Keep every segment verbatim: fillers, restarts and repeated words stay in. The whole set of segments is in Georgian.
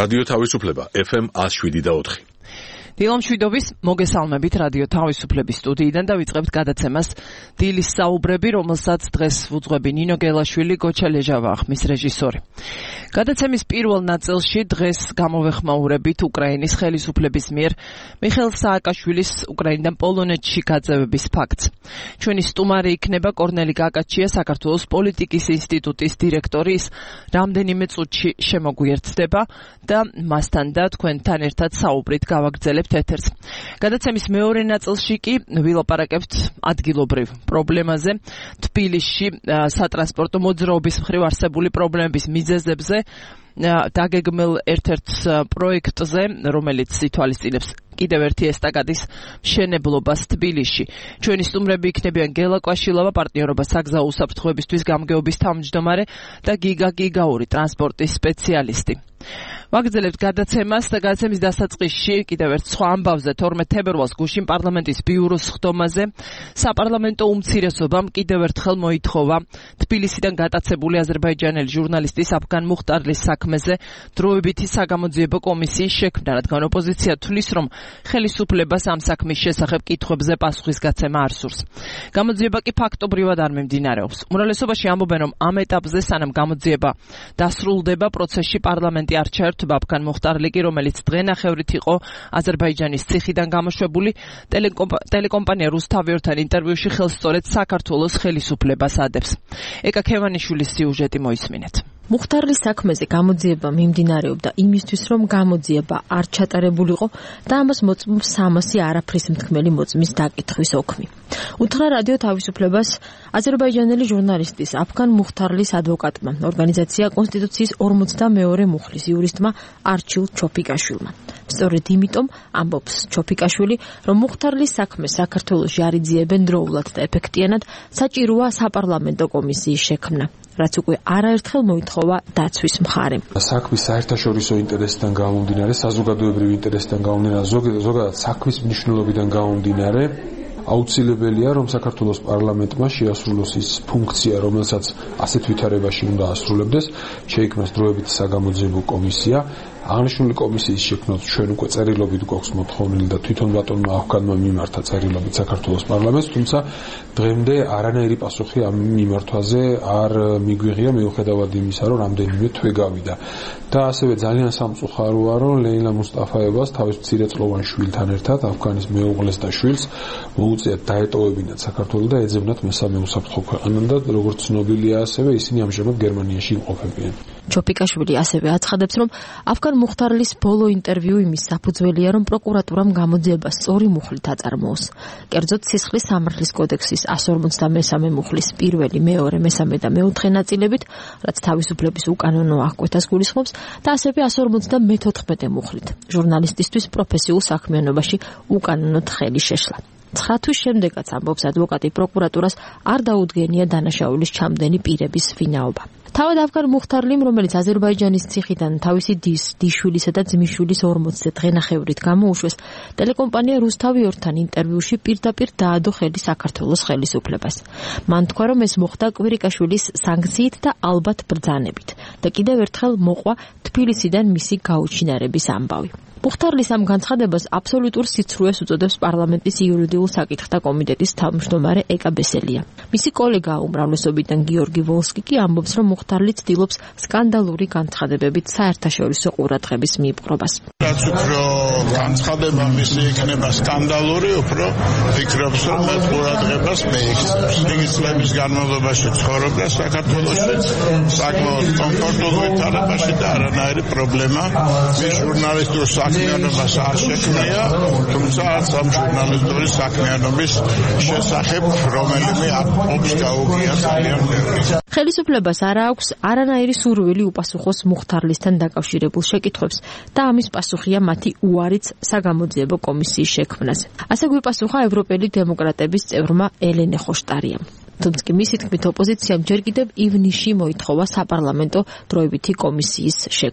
რადიო თავისუფლება ეფ ემ one oh seven და four. დილამშვიდობის მოგესალმებით რადიო თავისუფლების სტუდიიდან და ვიწყებთ გადაცემას დილის საუბრები, რომელსაც დღეს ვუძღვები ნინო გელაშვილი, გოჩა ლეჟავა ხმის რეჟისორი. გადაცემის პირველ ნაწილში დღეს გამოვეხმაურებით უკრაინის ხელისუფლების მიერ მიხეილ სააკაშვილის უკრაინიდან პოლონეთში გაძევების ფაქტს. ჩვენი სტუმარი იქნება კორნელი გაკაჩია, საქართველოს პოლიტიკის ინსტიტუტის დირექტორი, ის რამდენიმე წუთში შემოგვიერთდება და მასთან და თქვენთან ერთად საუბრით გავაგრძელებთ ეთერს. გადაცემის მეორე ნაწილში კი ვილაპარაკებთ ადგილობრივ პრობლემაზე, თბილისში სატრანსპორტო მოძრაობის მხრივ არსებული პრობლემების მიზეზებზე, დაგეგმილ ერთ-ერთ პროექტზე, რომელიც ითვალისწინებს კიდევ ერთი ესტაკადის მშენებლობას თბილისში. ჩვენი სტუმრები იქნებიან გელა კვაშილავა, პარტნიორობა საგზაო უსაფრთხოებისთვის გამგეობის თავმჯდომარე და გიგა გიგაური, ტრანსპორტის სპეციალისტი. ვაგრძელებთ გადაცემას და გადაცემის დასაწყისში კიდევ ერთ სხვა ამბავზე თორმეტ თებერვალს გუშინ პარლამენტის ბიუროს სხდომაზე საპარლამენტო უმცირესობამ კიდევ ერთხელ მოითხოვა თბილისიდან გატაცებული აზერბაიჯანელი ჟურნალისტის აფგან მუხტარლის საქმეზე დროებითი საგამოძიებო კომისიის შექმნა, რადგან ოპოზიცია თვლის, რომ ხელისუფლებას ამ საქმის შესახებ კითხვებზე პასუხისგაცემა არ სურს. გამოძიება კი ფაქტობრივად არ მიმდინარეობს. უმრავლესობაში ამბობენ, რომ ამ ეტაპზე სანამ გამოძიება დასრულდება, პროცესში პარლამენტი არ ჩაერთვა. აფგან მუხტარლი კი, რომელიც დღენახევრით იყო აზერბაიჯანის ციხიდან გამოშვებული, ტელეკომპანია რუსთავიორთან ინტერვიუში ხელს სწორედ საქართველოს ხელისუფლებას ადებს. ეკა ქევანიშვილის სიუჟეტი მოისმინეთ. მუხტარლის საქმეზე გამოძიება მიმდინარეობდა იმისთვის, რომ გამოძიება არ ჩატარებულიყო და ამას მოწმობს სამასი არაფრის მთქმელი მოწმის დაკითხვის ოქმი. უთხრა რადიო თავისუფლებას აზერბაიჯანელი ჟურნალისტის აფგან მუხტარლის ადვოკატმა, ორგანიზაცია კონსტიტუციის ორმოცდამეორე მუხლის იურისტმა არჩილ ჩოფიკაშვილმა. სწორედ იმიტომ ამბობს ჩოფიკაშვილი, რომ მუხტარლის საქმეს საქართველოში არ იძიებენ დროულად და ეფექტიანად, საჭიროა საპარლამენტო კომისიის შექმნა, რაც უკვე არაერთხელ მოითხოვა დაცვის მხარემ. საქმის საერთაშორისო ინტერესიდან გამომდინარე, საზოგადოებრივი ინტერესიდან გამომდინარე, ზოგადად საქმის მნიშვნელობიდან გამომდინარე, აუცილებელია, რომ საქართველოს პარლამენტმა შეასრულოს ის ფუნქცია, რომელსაც ასეთ ვითარებაში უნდა ასრულებდეს, შეიქმნას დროებითი საგამოძიებო კომისია. აღნიშნული კომისიის შექმნას ჩვენ უკვე წერილობით გვაქვს მოთხოვნილი და თვითონ ბატონმა აფგანმა მიმართა წერილობით საქართველოს პარლამენტს, თუმცა დღემდე არანაირი პასუხი ამ მიმართვაზე არ მიგვიღია, მიუხედავად იმისა, რომ რამდენიმე თვე გავიდა. და ასევე ძალიან სამწუხაროა, რომ ლეილა მუსტაფაევას თავის მცირეწლოვან შვილთან ერთად, აფგანის მეუღლეს და შვილს მოუწიათ დაეტოვებინათ საქართველო და ეძებნათ მესამე უსაფრთხო ქვეყანამ და როგორც ცნობილია, ასევე ისინი ამჟამად გერმანიაში იმყოფებიან. ჩოფიკაშვილი ასევე აცხადებს, რომ აფგან მუხტარლის ბოლო ინტერვიუ იმის საფუძველია, რომ პროკურატურამ გამოძიება სწორი მუხლით აწარმოოს. კერძოდ სისხლის სამართლის კოდექსის one forty-three მუხლის პირველი, მეორე, მესამე და მეოთხე ნაწილებით, რაც თავისუფლების უკანონო აღკვეთას გულისხმობს, და ასევე one forty-four მუხლით, ჟურნალისტისთვის პროფესიულ საქმიანობაში უკანონოდ ხელი შეშლა. ცხრა თვის შემდეგაც ამბობს ადვოკატი, პროკურატურას არ დაუდგენია დანაშაულის ჩამდენი პირების ვინაობა. თავად აფგან მუხტარლიმ, რომელიც აზერბაიჯანის ციხიდან თავისი დის, დიშვილისა და ძმისშვილის ორმოცდე დღენახევრით გამოუშვეს, ტელეკომპანია რუსთავიორთან ინტერვიუში პირდაპირ დაადო ხელი საქართველოს ხელისუფლებას. მან თქვა, რომ ეს მოხდა კვირიკაშვილის სანქციით და ალბათ ბრძანებით და კიდევ ერთხელ მოყვა თბილისიდან მისი გაუჩინარების ამბავი. მუხტარლის ამ განცხადებას აბსოლუტურ სიცრუეს უწოდებს პარლამენტის იურიდიულ საკითხთა კომიტეტის თავმჯდომარე ეკა ბესელია. მისი კოლეგა უმრავლესობიდან გიორგი ვოლსკი კი ამბობს, რომ მუხტარლი ცდილობს სკანდალური განცხადებებით საერთაშორისო ყურადღების მიიპყრობას. რაც უფრო განცხადება მისი იქნება სკანდალური, უფრო ფიქრობს, რომ მას ყურადღებას მეიქცევს. იგი წლების განმავლობაში ცხოვრობდა საქართველოში, საკმაოდ კომფორტულ ვითარებაში და არანაირი პრობლემა მის ჟურნალისტურ საქმიანობას არ შექმნია, თუმცა არც ამ ჟურნალისტური საქმიანობის შესახებ რომელიმე ოპს გაუგია ძალიან ბევრი. ხელისუფლებას არ აქვს არანაირი სურვილი უპასუხოს მუხტარლისთან დაკავშირებულ შეკითხვებს და ამის პასუხია მათი უარიც საგამოძიებო კომისიის შექმნაზე. ასე გვიპასუხა ევროპელი დემოკრატების წევრმა ელენე ხოშტარიამ. თუმცა მისი თქმით ოპოზიციამ ჯერ კიდევ ივნისში მოითხოვა საპარლამენტო დროებითი კომისიის შექმნა.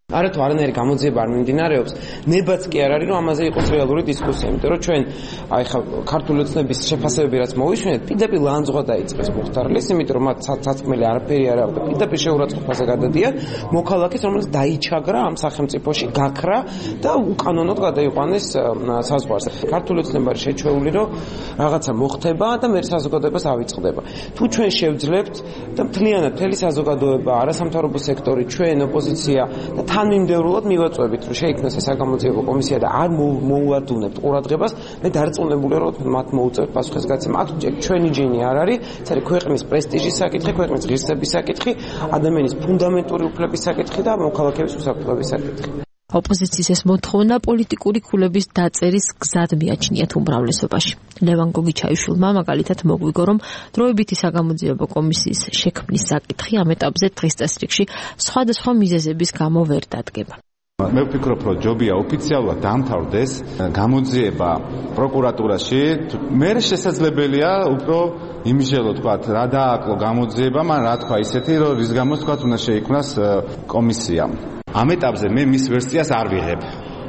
არათუ არანაირი გამოძიება არ მიმდინარეობს, ნებაც კი არ არის, რომ ამაზე იყოს რეალური დისკუსია, იმიტომ რომ ჩვენ აი ხა ქართული ოცნების შეფასებები რაც მოვიშვენეთ, პირდაპირ ლანძღვა დაიწყეს მუხტარლის, იმიტომ რომ მათ საწმელი არაფერი არ აქვს და პირდაპირ შეურაცხყოფაზე გადადიან მოქალაქეს, რომელიც დაიჩაგრა ამ სახელმწიფოში, გაქრა და უკანონოდ გადაიყვანეს საზღვარზე. ქართული ოცნება არის შეჩვეული, რომ რაღაცა მოხდება და მე საზოგადოებას ავიწყდება. თუ ჩვენ შევძლებთ და მთლიანად მთელი საზოგადოება, არასამთავრობო სექტორი, ჩვენ ოპოზიცია და თანმიმდევრულად მივაწვევით, რომ შეიქმნას ეს საგამოძიებო კომისია და არ მოუვარდუნებთ ყურადღებას, მე დარწმუნებული რომ მათ მოუწევთ პასუხისგაცემა. აქ ჩვენი ჯინი არ არის, ეს არის ქვეყნის პრესტიჟის საკითხი, ქვეყნის ღირსების საკითხი, ადამიანის ფუნდამენტური უფლების საკითხი და მოქალაქეების უსაფრთხოების საკითხი. ოპოზიციის ეს მოთხოვნა პოლიტიკური ქულების დაწერის გზად მიაჩნიათ უმრავლესობაში. ლევან გოგიჩაიშვილმა მაგალითად მოგვიგო, რომ დროებითი საგამოძიებო კომისიის შექმნის საკითხი ამ ეტაპზე დღის წესრიგში სხვადასხვა მიზეზების გამო ვერ დადგება. მე ვფიქრობ, რომ ჯობია ოფიციალურად დამთავრდეს გამოძიება პროკურატურაში. მე შესაძლებელია უფრო იმჟელო თქვა რა დააკლო გამოძიება, მაგრამ რა თქვა ისეთი, რომ რის გამოც თქვა უნდა შეიქმნას კომისია. ამ ეტაპზე მე მის ვერსიას არ ვიღებ.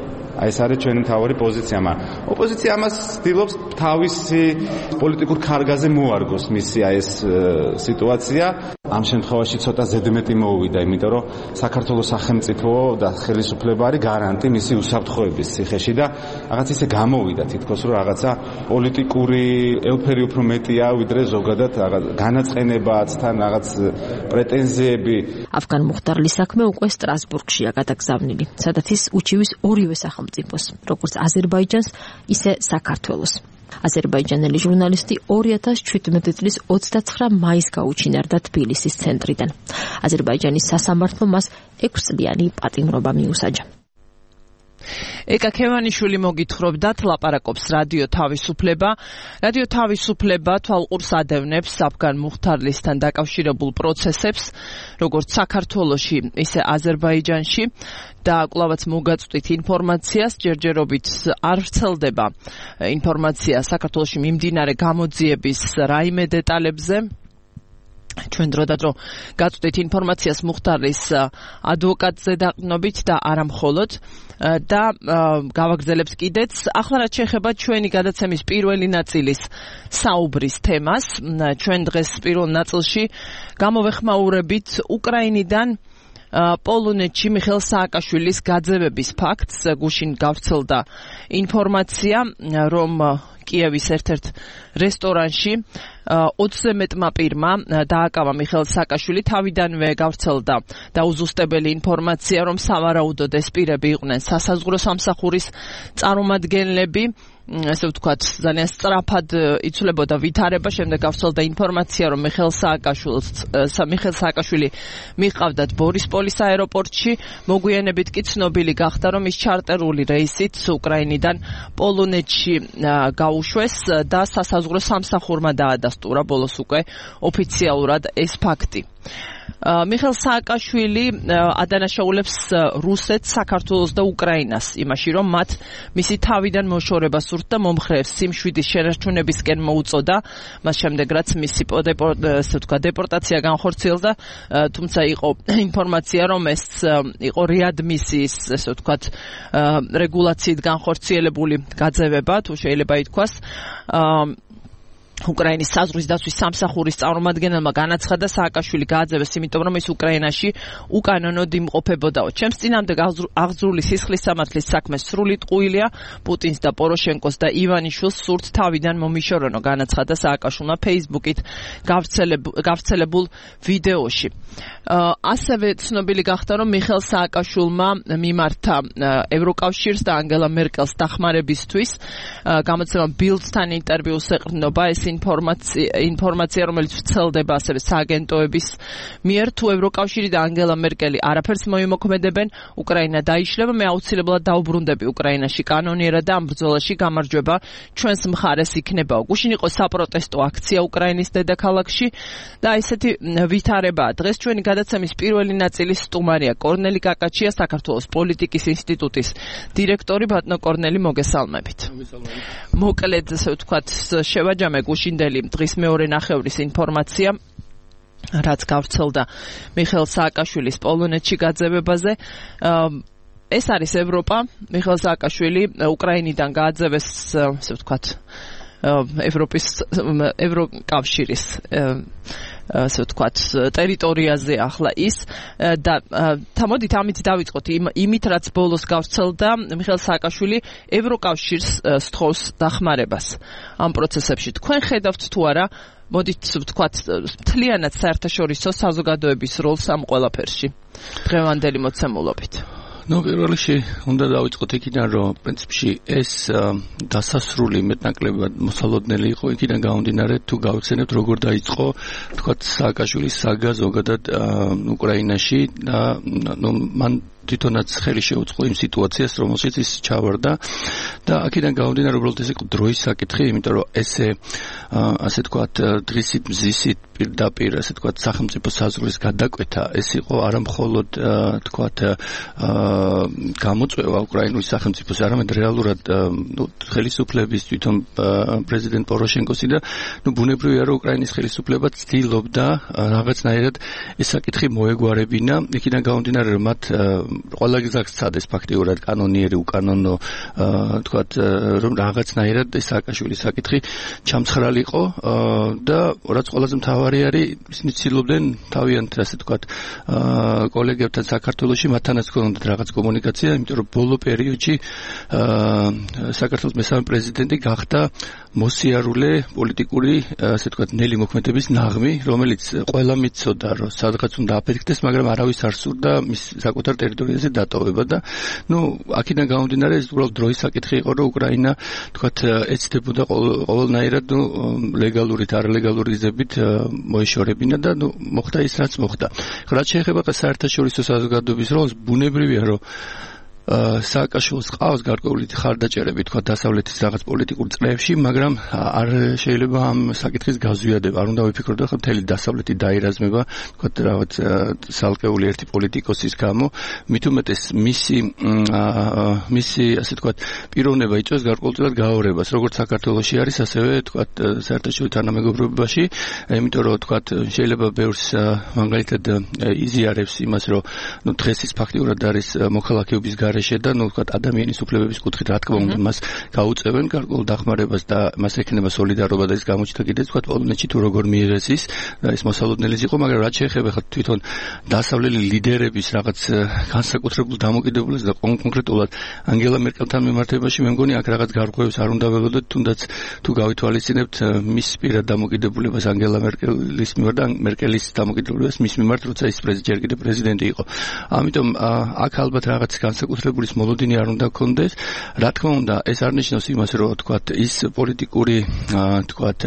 აი ეს არის ჩვენი მთავარი პოზიცია, მაგრამ ოპოზიცია ამას ცდილობს თავისი პოლიტიკურ ქარგაზე მოარგოს მისი აი ეს სიტუაცია. ამ შემთხვევაში ცოტა ზედმეტი მოუვიდა, იმიტომ რომ საქართველოს სახელმწიფო და ხელისუფლება არის გარანტი მისი უსაფრთხოების ციხეში და რაღაც ისე გამოვიდა თითქოს რომ რაღაცა პოლიტიკური ელფერი უფრო მეტია ვიდრე ზოგადად რაღაც განაწყენებაც თან რაღაც პრეტენზიები. ავგან მუხტარლის საქმე უკვე სტრასბურგშია გადაგზავნილი, სადაც ის უჩივის ორივე სახელმწიფოს, როგორც აზერბაიჯანს, ისე საქართველოს. აზერბაიჯანელი ჟურნალისტი ორი ათას შვიდმეტი წლის ოცდაცხრა მაისს გაუჩინარდა თბილისის ცენტრიდან. აზერბაიჯანის სასამართლომ მას ექვსწლიანი პატიმრობა მიუსაჯა. ეკა ქევანიშვილი მოგითხრობდათ, ლაპარაკობს რადიო თავისუფლება. რადიო თავისუფლება თვალყურს ადევნებს ავგან მუხტარლისთან დაკავშირებულ პროცესებს, როგორც საქართველოში, ისე აზერბაიჯანში და კვლავაც მოგაწვდით ინფორმაციას, ჯერჯერობით არ ვრცელდება ინფორმაცია საქართველოში მიმდინარე გამოძიების რაიმე დეტალებზე. ჩვენ დროდადრო გაწვდით ინფორმაციას მუხტარლის ადვოკატზე დაყრდნობით და არა მხოლოდ და გავაგრძელებს კიდეც. ახლა რაც შეეხება ჩვენი გადაცემის პირველი ნაწილის საუბრის თემას, ჩვენ დღეს პირველ ნაწილში გამოვეხმაურებით უკრაინიდან პოლონეთში მიხეილ სააკაშვილის გაძევების ფაქტს. გუშინ გავრცელდა ინფორმაცია, რომ კიევის ერთ-ერთ რესტორანში ოცზე მეტმა პირმა დააკავა მიხეილ სააკაშვილი. თავიდანვე გავრცელდა დაუზუსტებელი ინფორმაცია, რომ სავარაუდოდ ეს პირები იყვნენ სასაზღვრო სამსახურის წარმომადგენლები. ესე ვთქვათ, ძალიან სწრაფად იცვლებოდა ვითარება. შემდეგ გავრცელდა ინფორმაცია, რომ მიხეილ სააკაშვილს მიხეილ სააკაშვილი მიყავდათ ბორისპოლის აეროპორტში. მოგვიანებით კი ცნობილი გახდა, რომ ის ჩარტერული რეისით უკრაინიდან პოლონეთში გაუშვეს და სასაზღვრო სამსახურმა დაადასტურა ბოლოს უკვე ოფიციალურად ეს ფაქტი. მიხეილ სააკაშვილი ადანაშაულებს რუსეთს, საქართველოს და უკრაინას იმაში, რომ მათ მისი თავიდან მოშორება სურთ და მომხრეებს სიმშვიდის შენარჩუნებისკენ მოუწოდა. მას შემდეგ რაც მისი დეპორტაცია განხორციელდა, თუმცა იყო ინფორმაცია, რომ ეს იყო რეადმისიის, ესე ვთქვათ, რეგულაციით განხორციელებული გაძევება, თუ შეიძლება ითქვას. უკრაინის საზღვრის დაცვის სამსახურის წარმომადგენელმა განაცხადა, სააკაშვილი გააძევეს, იმიტომ რომ ის უკრაინაში უკანონოდ იმყოფებოდაო. ჩემს წინამდე აღძრული სისხლის სამართლის საქმე სრული ტყუილია. პუტინს და პოროშენკოს და ივანიშვილს სურთ თავიდან მომიშორონო, განაცხადა სააკაშვილმა ფეისბუქით გავრცელებულ ვიდეოში. ასევე ცნობილი გახდა, რომ მიხეილ სააკაშვილმა მიმართა ევროკავშირს და ანგელა მერკელს დახმარებისთვის. გამოცემა ბილდთან ინტერვიუს ეყრდნობა ეს ინფორმაცია, ინფორმაცია, რომელიც ვრცელდება ასევე სააგენტოების მიერ, თუ ევროკავშირი და ანგელა მერკელი არაფერს მოიმოქმედებენ, უკრაინა დაიშლება, მე აუცილებლად დაუბრუნდები უკრაინაში კანონიერად და ამ ბრძოლაში გამარჯვება ჩვენს მხარეს იქნებაო. გუშინ იყო საპროტესტო აქცია უკრაინის დედაქალაქში და ესეთი ვითარებაა. დღეს ჩვენი გადაცემის პირველი ნაწილის სტუმარია კორნელი კაკაჩია, საქართველოს პოლიტიკის ინსტიტუტის დირექტორი. ბატონო კორნელი, მოგესალმებით. მოკლედ, ასე ვთქვათ, შევაჯამე გუშინდელი დღის მეორე ნახევრის ინფორმაცია. რაც გავრცელდა მიხეილ სააკაშვილის პოლონეთში გაძევებაზე. ეს არის ევროპა. მიხეილ სააკაშვილი უკრაინიდან გააძევეს, ასე ვთქვათ, ევროპის ევროკავშირის ასე ვთქვათ ტერიტორიაზე ახლა ის და თამოდით ამით დავიწყოთ იმით რაც ბოლოს გავრცელდა მიხეილ სააკაშვილი ევროკავშირს სთხოვს დახმარებას ამ პროცესებში. თქვენ ხედავთ თუ არა, მოდით ვთქვათ, მთლიანად საერთაშორისო საზოგადოების როლს ამ ყველაფერში დღევანდელი მოცემულობით? ნუ პირველ რიგში უნდა დავიწყოთ იქიდან, რომ პრინციპში ეს დასასრული მეტნაკლებად მოსალოდნელი იყო იქიდან გამომდინარე, თუ გავხსენებთ როგორ დაიწყო თქვათ სააკაშვილის საგა ზოგადად უკრაინაში და ნუ მან თვითონაც ხელი შეუწყო იმ სიტუაციას, რომელშიც ის ჩავარდა და აქედან გამომდინარე, უბრალოდ ეს იყო დროის საკითხი, იმიტომ რომ ესე ასე თქვათ დღისით მზისით პირდაპირ ასე თქვათ სახელმწიფო საზღვრის გადაკვეთა ეს იყო არა მხოლოდ თქვათ გამოწვევა უკრაინული სახელმწიფოს, არამედ რეალურად ნუ ხელისუფლების თვითონ პრეზიდენტ პოროშენკოსი და ნუ ბუნებრივია რომ უკრაინის ხელისუფლება ცდილობდა რაღაცნაირად ეს საკითხი მოეგვარებინა, იქიდან გამომდინარე რომ მათ ყველა გზას სცადეს ფაქტიურად კანონიერი უკანონო თქვათ რომ რაღაცნაირად ეს სააკაშვილის საკითხი ჩამცხრალიყო და რაც ყველაზე მთავარი არის ისინი ცდილობდნენ თავიანთ ასე თქვათ კოლეგებთან საქართველოში მათთანაც ქონდათ რაღაც კომუნიკაცია, იმიტომ რომ ბოლო პერიოდში საქართველოს მესამე პრეზიდენტი გახდა მოსიარულე პოლიტიკური ასე თქვათ ნელი მოქმედების ნაღმი, რომელიც ყველა მიცოდა რომ სადღაც უნდა აფეთქდეს, მაგრამ არავის არ სურდა მის საკუთარ ტერიტორიაზე დატოვება და ნუ აქედან გამომდინარე ეს უბრალოდ დროის საკითხი იყო, რომ უკრაინა თქვათ ეცდებოდა ყოველნაირად ნუ ლეგალური და არალეგალური გზებით მოეშორებინა და ნუ მოხდა ის რაც მოხდა. რაც შეეხება საერთაშორისო საზოგადოების როლს, ბუნებრივია რომ სააკაშვილს ყავს გარკვეული ხარდაჭერები თქვა დასავლეთის რაღაც პოლიტიკურ წრეებში, მაგრამ არ შეიძლება ამ საკითხის გაზვიადება. არ უნდა ვიფიქროთ ახლა მთელი დასავლეთი დაირაზმება თქვა რაღაც სალკეული ერთი პოლიტიკოსის გამო, მით უმეტეს მისი მისი ასე თქვა პიროვნება იწვევს გარკვეულწილად გაორებას, როგორც საქართველოში არის, ასევე თქვა საერთაშორისო თანამეგობრობაში, იმიტომ რომ თქვა შეიძლება ბევრს მაგალითად იზიარებს იმას, რომ ნუ დღეს ის ფაქტიურად არის მოქალაქეობის და ნუ ვთქვათ ადამიანის უფლებების კუთხით რა თქმა უნდა მას გაუწევენ გარკვეულ დახმარებას და მას ექნება სოლიდარობა და ის გამოჩნდა კიდეც ვთქვათ პოლონეთში თუ როგორ მიიღეს ის და ეს მოსალოდნელი იყო, მაგრამ რაც შეეხება ხა თვითონ დასავლელი ლიდერების რაღაც განსაკუთრებულ დამოკიდებულებას და კონკრეტულად ანგელა მერკელთან მიმართებაში მე მგონი აქ რაღაც გარკვევებს არ უნდა ველოდოთ, თუნდაც თუ გავითვალისწინებთ მის პირად დამოკიდებულებას ანგელა მერკელის მიმართ და მერკელის დამოკიდებულებას მის მიმართ, როცა ის ჯერ კიდევ პრეზიდენტი იყო. ამიტომ აქ ალბათ რაღაც განსაკუთრებული ის მოლოდინი არ უნდა გქონდეს. რა თქმა უნდა, ეს არ ნიშნავს იმას, რომ თქვათ ის პოლიტიკური თქვათ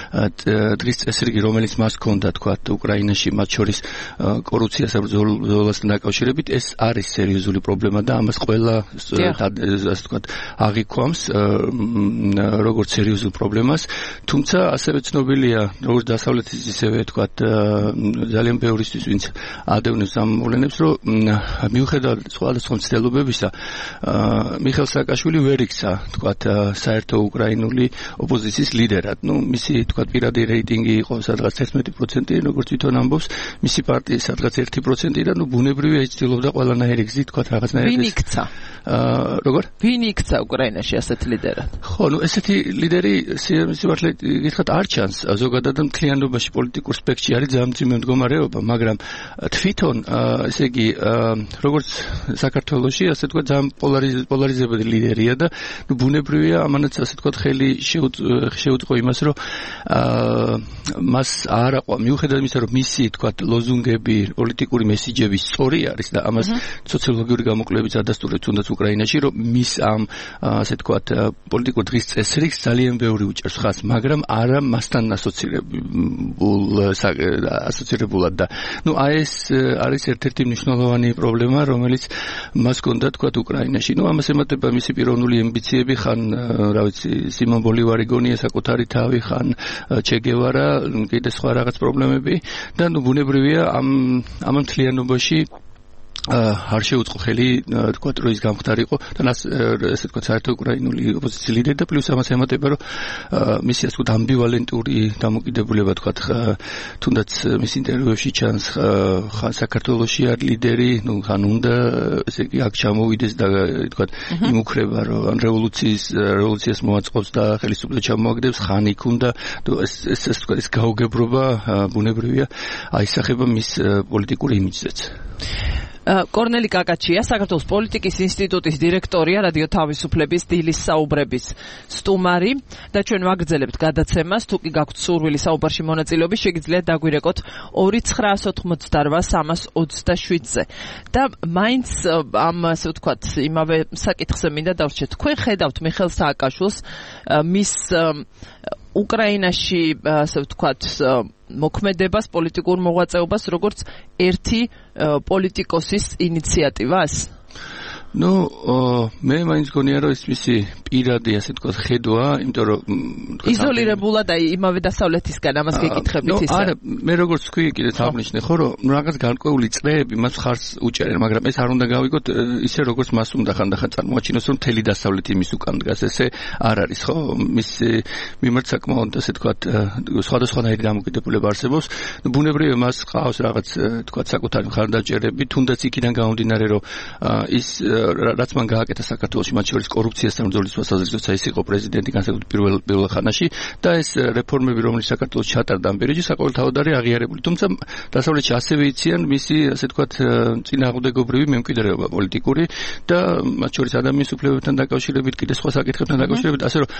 დღის წესრიგი, რომელიც მას ჰქონდა თქვათ უკრაინაში, მათ შორის კორუფციასა ბრძოლასთან დაკავშირებით, ეს არის სერიოზული პრობლემა და ამას ყველა ასე თქვათ აღიქვამს როგორც სერიოზულ პრობლემას. თუმცა ასევე ცნობილია, როგორც დასავლეთის ისევე თქვათ ძალიან ბევრისთვის, ვინც ადევნებს ამ მოვლენებს, რომ მიუხედავად სხვადასხვა მცდელობებისა მიხეილ სააკაშვილი ვერ იქცა თქვათ საერთო უკრაინული ოპოზიციის ლიდერად. ნუ მისი თქვათ პირადი რეიტინგი იყო სადღაც ერთმეტი პროცენტი, როგორც თვითონ ამბობს, მისი პარტიის სადღაც ერთი პროცენტი და ნუ ბუნებრივია ის ცდილობდა ყველანაირი გზით თქვათ რაღაცნაირად. ვინ იქცა? როგორ? ვინ იქცა უკრაინაში ასეთ ლიდერად? ხო, ნუ ესეთი ლიდერი სიმართლე გითხრათ არ ჩანს ზოგადად მთლიანობაში პოლიტიკურ სპექტრში არის ძალიან მძიმე მდგომარეობა, მაგრამ თვითონ ესე იგი როგორც საქართველოში ასე თქვა ძალიან პოლარიზებული ლიდერია და ნუ ბუნებრივია ამანაც ასე თქვა ხელი შეუწყო იმას, რომ მას არ აყვა მიუხედავად იმისა, რომ მისი თქვა ლოზუნგები, პოლიტიკური მესიჯები სწორი არის და ამას სოციოლოგიური გამოკვლევებიც ადასტურებს თუნდაც უკრაინაში, რომ მის ამ ასე თქვა პოლიტიკურ დღის წესრიგს ძალიან ბევრი უჭერს ხაზს, მაგრამ არა მასთან ასოცირებულ ასოცირებულად და ნუ აი ეს არის ერთ-ერთი მნიშვნელოვანი პრობლემა, რომელიც მას ჰქონდა თქვათ უკრაინაში. ნუ ამას ემატება მისი პიროვნული ამბიციები, ხან რა ვიცი სიმონ ბოლივარი გონია საკუთარი თავი, ხან ჩე გევარა, კიდე სხვა რაღაც პრობლემები და ნუ ბუნებრივია ამ ამ მთლიანობაში არ შეუწყო ხელი თქვა რომ ის გამხდარიყო და нас ესე თქვა საერთო უკრაინული ოპოზიციის ლიდერი და პლუს ამას ემატება რომ მისი ასე თქვა ამბივალენტური დამოკიდებულება თქვა თუნდაც მის ინტერვიუებში ჩანს ხან საქართველოში არ ლიდერი ნუ ხან უნდა ესე იგი აქ ჩამოვიდეს და თქვა იმუქრება რომ რევოლუციის რევოლუციას მოაწყობს და ხელისუფლება ჩამოაგდებს ხან იქ უნდა ეს ეს თქვა ეს გაუგებრობა ბუნებრივია აისახება მის პოლიტიკურ იმიჯზეც კორნელი კაკაჩია, საქართველოს პოლიტიკის ინსტიტუტის დირექტორია, რადიო თავისუფლების დილის საუბრების სტუმარი და ჩვენ ვაგრძელებთ გადაცემას, თუ კი გაქვთ სურვილი საუბარში მონაწილეობის, შეგიძლიათ დაგვირეკოთ ორი ცხრაას ოცდაოთხ სამას ოცდაშვიდზე. და მაინც ამ ასე ვთქვათ, იმავე საკითხზე მინდა დავრჩეთ. თქვენ ხედავთ მიხეილ სააკაშვილს მის უკრაინაში ასე ვთქვათ მოქმედებას, პოლიტიკურ მოღვაწეობას, როგორც ერთი პოლიტიკოსის ინიციატივას? ნუ მე მაინც გონია რომ ის მისი პირადი ასე თქვა ხედვა, იმიტომ რომ იზოლირებულად აი იმავე დასავლეთისგან ამას გეკითხებით ისე. არა, მე როგორც თქვი კიდე თავნიშნე ხო რომ რაღაც განკვეული წრეები მას ხარს უჭერენ, მაგრამ ეს არ უნდა გავიგოთ ისე როგორც მას უნდა ხანდახან წარმოაჩინოს რომ მთელი დასავლეთი მის უკან დგას, ესე არ არის ხო? მის მიმართ საკმაოდ ასე თქვა სხვადასხვანაირი დამოკიდებულება არსებობს. ნუ ბუნებრივია მას ყავს რაღაც თქვა საკუთარი მხარდაჭერები, თუნდაც იქიდან გამომდინარე რომ ის რაც მან გააკეთა საქართველოში, მათ შორის კორუფციასთან ბრძოლის თვალსაზრისით, ის იყო პრეზიდენტი განსაკუთრებით პირველ პირველ ხანაში და ეს რეფორმები, რომელიც საქართველოს ჩატარდა ამ პერიოდში, საყოველთაოდ არის აღიარებული. თუმცა დასავლეთში ასევე იციან მისი, ასე ვთქვათ, წინააღმდეგობრივი მემკვიდრეობა პოლიტიკური და მათ შორის ადამიანის უფლებებთან დაკავშირებით, კიდე სხვა საკითხებთან დაკავშირებით, ასე რომ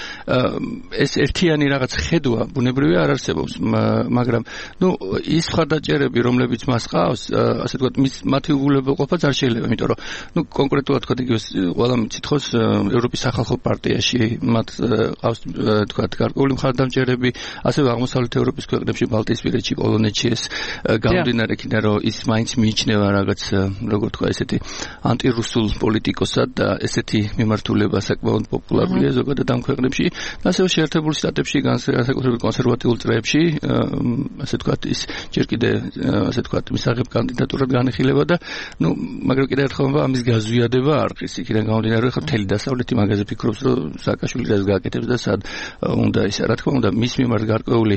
ეს ერთიანი რაღაც ხედვა ბუნებრივია არ არსებობს, მაგრამ ნუ ის მხარდაჭერები, რომლებიც მას ყავს, ასე ვთქვათ, მის მათი უგულებელყოფაც არ შეიძლება, იმიტომ რომ ნუ კონკრეტულად თქვა იგივე ყველა მიცითხოს ევროპის სახალხო პარტიაში მათ ყავს თქვა გარკვეული მხარდამჭერები, ასევე აღმოსავლეთ ევროპის ქვეყნებში, ბალტიისპირეთში, პოლონეთში ეს გამომდინარე იქიდან რომ ის მაინც მიიჩნევა რაღაც როგორ თქვა ესეთი ანტირუსულ პოლიტიკოსად და ესეთი მიმართულება საკმაოდ პოპულარულია ზოგადად ამ ქვეყნებში, ასევე შეერთებულ შტატებში, განსაკუთრებით კონსერვატიულ წრეებში, ასე თქვა ის ჯერ კიდე ასე თქვა მისაღებ კანდიდატურად განიხილება და ნუ მაგრამ კიდე ერთხელ ამის გაზვიადება არ ხის იქიდან გამომდინარე რომ მთელი დასავლეთი მაგაზე ფიქრობს რომ სააკაშვილი რას გააკეთებს და სად უნდა ისა რა თქმა უნდა მის მიმართ გარკვეული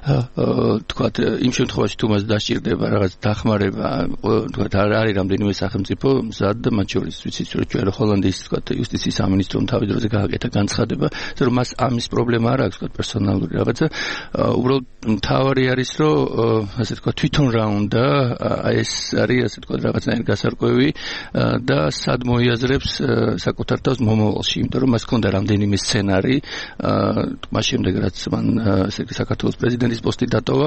თქვათ იმ შემთხვევაში თუ მას დასჭირდება რაღაც დახმარება თქვათ არ არის რამდენიმე სახელმწიფო მზად და მათ შორის ვიცით რომ ჩვენ ჰოლანდიის თქვათ იუსტიციის სამინისტრომ თავის დროზე გააკეთა განცხადება რომ მას ამის პრობლემა არ აქვს თქვათ პერსონალური რაღაცა უბრალოდ მთავარი არის რომ ასე თქვათ თვითონ რა უნდა ეს არის ასე თქვათ რაღაცნაირი გასარკვევი და სად მოიაზრებს საკუთარ თავს მომავალში, იმიტომ რომ მას ჰქონდა რამდენიმე სცენარი, მას შემდეგ რაც მან საქართველოს პრეზიდენტის პოსტი დატოვა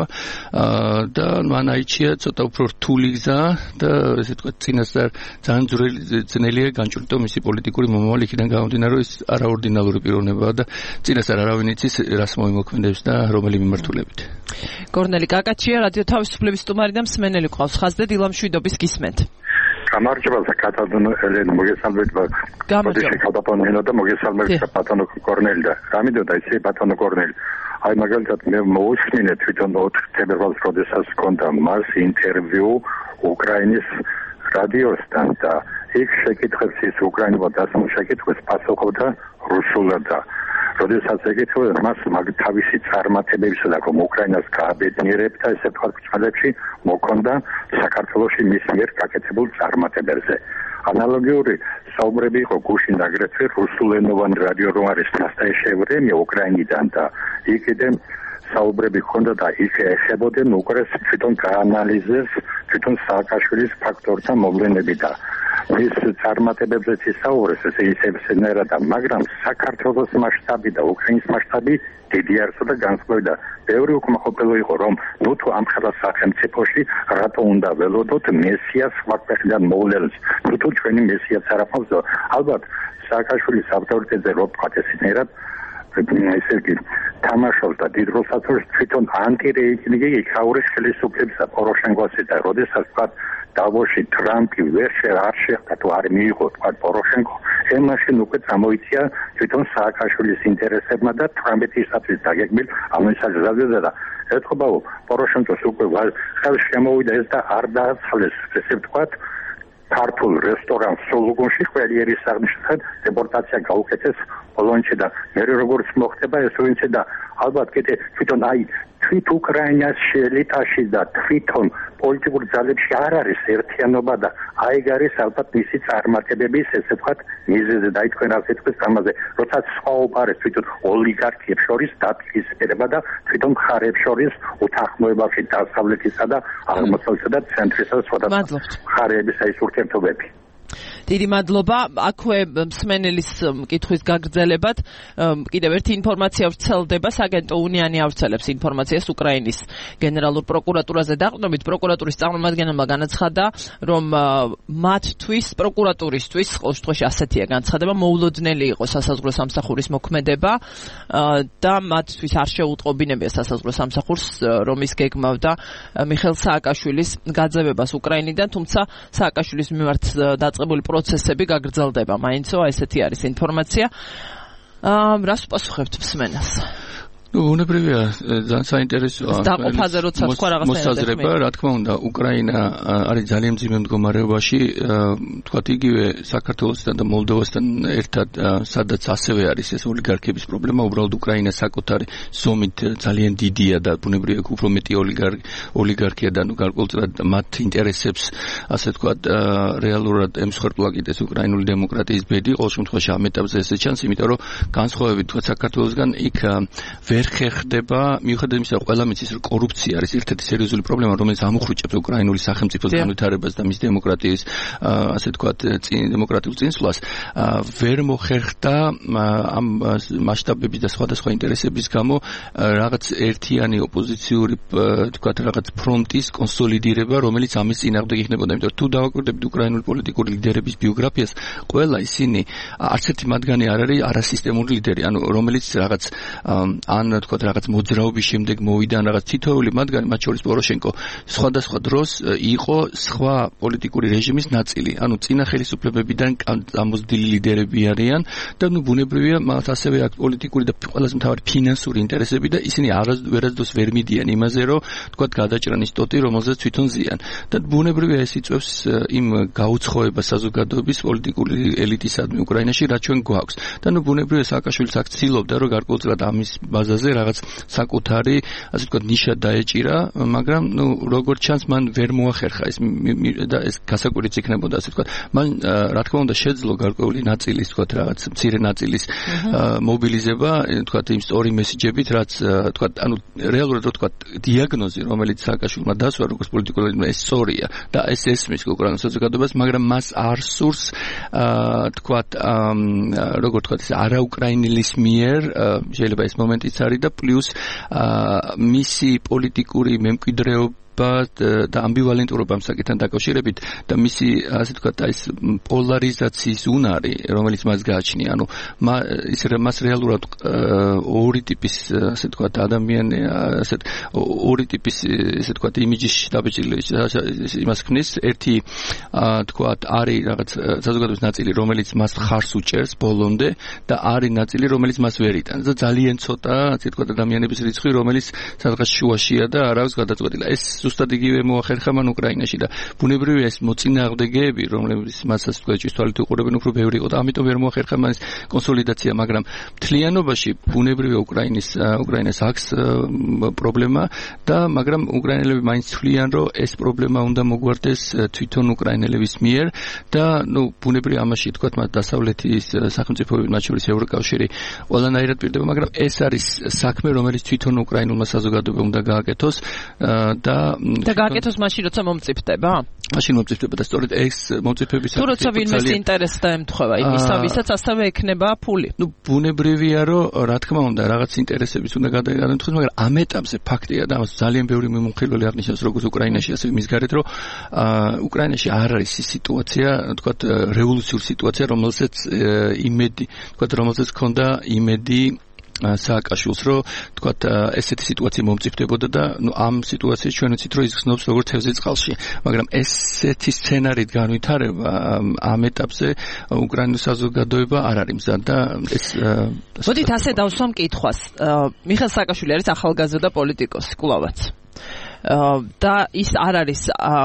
და მან აიჩია ცოტა უფრო რთული გზა და ესე ვთქვათ, წინასწარ ძალიან ძნელია განჭვრიტო მისი პოლიტიკური მომავალი იქიდან გამომდინარე, რომ ის არაორდინალური პიროვნებაა და წინასწარ არავინ იცის რას მოიმოქმედებს და რომელი მიმართულებით. კორნელი კაკაჩია, რადიო თავისუფლების სტუმარი და მსმენელი ყავს ხაზზე დილამშვიდობის გისმენთ. გამარჯობა საკათადონო ელენ მოგესალმებით გამარჯობა კათადონო და მოგესალმებით ბატონო კორნელი და გამიდოდა ისე ბატონო კორნელი აი მაგალითად მე მოусმინე თვითონ ოთხ თებერვალს როდესაც ჰქონდა მას ინტერვიუ უკრაინის რადიოსთან და იქ შეკითხებს ის უკრაინულად დასმულ შეკითხვას პასუხობდა რუსულად და როდესაც ეკითხა მას მაგ თავისი წარმატებებისა და რომ უკრაინას გააბედნიერებდა ესე თქვა წლებში მოქონდა საქართველოში მის მიერ გაკეთებულ წარმატებებზე ანალოგიური საუბრები იყო გუშინ აგრეთვე რუსულენოვან რადიო რომ არის ნასტაიშე ვრემია უკრაინიდან და იქიდან საუბრები ჰქონდა და იქ ეხებოდნენ უკრაინას თვითონ გაანალიზეს თვითონ სააკაშვილის ფაქტორთა მოვლენები და მის წარმატებებზე ისაუბრეს ესე ისევსენერა და მაგრამ საქართველოს მასშტაბი და უკრაინის მასშტაბი დიდი არცა და განსხვავდა. ბევრი უკმაყოფილო იყო რომ ნუ თუ ამ ხელა სახელმწიფოში რატო უნდა ველოდოთ მესიას სხვა ქვეყნიდან მოვლენს. ნუ თუ ჩვენი მესიას არ აქვს ალბათ სააკაშვილის ავტორიტეტზე რო პატესინერად ესე იგი თამაშობს და დიდ როლს აწვევს თვითონ ანტირეიტინგი იქაურის ხელისუფლების და პოროშენკოს და როდესაც თქვა დავოში ტრამპი ვერ არ შეხვდა თუ არ მიიღო თქვა პოროშენკო ემაშინ უკვე წამოიწია თვითონ სააკაშვილის ინტერესებმა და ტრამპისათვის დაგეგმილ ამისაზრდაზე და ეთქობაო პოროშენკოს უკვე ხელს შემოვიდა ეს და არ დააცხლეს ესე ვთქვათ ქართულ რესტორანს სულუგუნში ყველიერის აღნიშნავად დეპორტაცია გაუკეთეს პოლონეთში და მე როგორც მოხდება ეს ვინცე და ალბათ კიდე თვითონ აი თვით უკრაინაში ელიტაში და თვითონ პოლიტიკურ ძალებში არ არის ერთიანობა და აიგ არის ალბათ მისი წარმატებების ესე ვთქვათ მიზეზი და თქვენ ასე თქვენ ამაზე როცა სხვაობა არის თვითონ ოლიგარქიებს შორის დაპირისპირება და თვითონ მხარეებს შორის უთანხმოებაში დასავლეთისა და აღმოსავლეთისა და ცენტრისა სხვადასხვა მხარეების აი ურთიერთობები. დიდი მადლობა. აქვე მსმენელის კითხვის გაგრძელებად კიდევ ერთი ინფორმაცია ვრცელდება. საგენტო უნიანი ავრცელებს ინფორმაციას უკრაინის გენერალურ პროკურატურაზე დაყრდნობით. პროკურატურის წარმომადგენელმა განაცხადა, რომ მათთვის პროკურატურისთვის ყოველ შემთხვევაში ასეთია განცხადება, მოულოდნელი იყო სასაზღვრო სამსახურის მოქმედება და მათთვის არ შეუტყობინებია სასაზღვრო სამსახურს, რომ ის გეგმავდა მიხეილ სააკაშვილის გაძევებას უკრაინიდან, თუმცა სააკაშვილის მიმართ დაწყებული პროცესები გაგრძელდება. მაინცო ესეთი არის ინფორმაცია. აა რას პასუხებთ მსმენელს? ну უნებრივია ძალიან საინტერესოა დაყოფაზე როცა სხვა რაღაცა მოსაზრება რა თქმა უნდა უკრაინა არის ძალიან მძიმე მდგომარეობაში თქვათ იგივე საქართველოსთან და მოლდოვასთან ერთად სადაც ასევე არის ეს ოლიგარქების პრობლემა უბრალოდ უკრაინა საკუთარი ზომით ძალიან დიდია და ბუნებრივია უფრო მეტი ოლიგარქია და ნუ გარკვეულწილად მათ ინტერესებს ასე თქვათ რეალურად ემსხვერპლა კიდეს უკრაინული დემოკრატიის ბედი ყოველ შემთხვევაში ამ ეტაპზე ესე ჩანს იმიტომ რომ განსხვავებით თქვათ საქართველოსგან იქ ხერხდება მიუხედავად იმისა, რომ ყველა მიცის, რომ კორუფცია არის ერთ-ერთი სერიოზული პრობლემა, რომელიც ამოხრუჭებს უკრაინული სახელმწიფოს განვითარებას და მის დემოკრატიის, ასე ვთქვათ, დემოკრატიულ წინსვლას, ვერ მოხერხდა ამ მასშტაბების და სხვადასხვა ინტერესების გამო რაღაც ერთიანი ოპოზიციური, ვთქვათ, რაღაც ფრონტის კონსოლიდირება, რომელიც ამის წინააღმდეგ იქნებოდა. იმიტომ რომ თუ დავაკვირდებით უკრაინული პოლიტიკური ლიდერების ბიოგრაფიას, ყველა ისინი არც ერთი მათგანი არ არის არასისტემური ლიდერი, ანუ რომელიც რაღაც ან თქვათ რაღაც მოძრაობის შემდეგ მოვიდა რაღაც თითოეული მათგანი მათ შორის პოროშენკო სხვადასხვა დროს იყო სხვა პოლიტიკური რეჟიმის ნაწილი ანუ წინა ხელისუფლებებიდან ამოზრდილი ლიდერები არიან და ნუ ბუნებრივია მათ ასევე აქვს პოლიტიკური და ყველაზე მთავარი ფინანსური ინტერესები და ისინი არასდროს ვერ მიდიან იმაზე რომ თქვათ გადაჭრან ის ტოტი რომელზეც თვითონ ზიან და ბუნებრივია ეს იწვევს იმ გაუცხოებას საზოგადოების პოლიტიკური ელიტისადმი უკრაინაში რაც ჩვენ გვაქვს და ნუ ბუნებრივია სააკაშვილიც აქ ცდილობდა რომ გარკვეულწილად ამის ბაზაზე რაღაც საკუთარი, ასე ვთქვათ, ნიშა დაეჭირა, მაგრამ ნუ როგორც ჩანს, მან ვერ მოახერხა ეს და ეს გასაკვირიც იქნებოდა, ასე ვთქვათ. მან რა თქმა უნდა შეძლო გარკვეული ნაწილის, ვთქვათ, რაღაც მცირე ნაწილის მობილიზება, ვთქვათ, იმ სწორი მესიჯებით, რაც ვთქვათ, ანუ რეალურად რო ვთქვათ, დიაგნოზი, რომელიც სააკაშვილმა დასვა, როგორც პოლიტიკურ ეს სწორია და ეს ესმის უკრაინის საზოგადოებას, მაგრამ მას არ სურს, ვთქვათ, როგორც ვთქვათ, ეს არაუკრაინელის მიერ შეიძლება ეს მომენტიც არის და პლუს მისი პოლიტიკური მემკვიდრეობა და ამბივალენტურობა საკითხთან დაკავშირებით და მისი ასე ვთქვათ ეს პოლარიზაციის უნარი რომელიც მას გააჩნია ანუ ის მას რეალურად ორი ტიპის ასე ვთქვათ ადამიანი ასე ორი ტიპის ასე ვთქვათ იმიჯის დაბეჭდილების იმას ხნის ერთი ვთქვათ არის რაღაც საზოგადოების ნაწილი რომელიც მას ხარს უჭერს ბოლომდე და არის ნაწილი რომელიც მას ვერ იტანს და ძალიან ცოტა ასე ვთქვათ ადამიანების რიცხვი რომელიც სადღაც შუაშია და არ აქვს გადაწყვეტილი ეს ზუსტად იგივე მოახერხა მან უკრაინაში და ბუნებრივია ეს მოწინააღმდეგეები რომლებიც მასაც თქვა ჭვისთვალით უყურებენ უფრო ბევრი იყო და ამიტომ ვერ მოახერხა მან კონსოლიდაცია მაგრამ მთლიანობაში ბუნებრივია უკრაინის უკრაინას აქვს პრობლემა და მაგრამ უკრაინელები მაინც თვლიან რომ ეს პრობლემა უნდა მოგვარდეს თვითონ უკრაინელების მიერ და ნუ ბუნებრივია ამაში თქვა მათ დასავლეთის სახელმწიფოები მათ შორის ევროკავშირი ყველანაირად პირდება მაგრამ ეს არის საქმე რომელიც თვითონ უკრაინულმა საზოგადოებამ უნდა გააკეთოს და და გააკეთოს მაშინ როცა მომწიფდება? მაშინ მომწიფდება და სწორედ ეს მომწიფების თუ როცა ვინმეს ინტერესს დაემთხვევა იმისა, ვისაც ასევე ექნება ფული. ნუ ბუნებრივია რომ რა თქმა უნდა რაღაც ინტერესების უნდა გადაემთხვეს, მაგრამ ამ ეტაპზე ფაქტია და ძალიან ბევრი მიმოხილველი აღნიშნავს როგორც უკრაინაში, ასევე მის გარეთ რომ უკრაინაში არ არის ის სიტუაცია, თქვათ რევოლუციური სიტუაცია, რომელსაც იმედი, თქვათ რომელსაც ქონდა იმედი სააკაშვილს რომ თქვათ ესეთი სიტუაცია მომწიფდებოდა და ნუ ამ სიტუაციაში ჩვენ ვიცით რომ ის ხსნობს როგორც თევზი წყალში მაგრამ ესეთი სცენარით განვითარება ამ ეტაპზე უკრაინის საზოგადოება არ არის მზად და ეს მოდით ასე დავსვამ კითხვას მიხეილ სააკაშვილი არის ახალგაზრდა პოლიტიკოსი კვლავაც და ის არ არის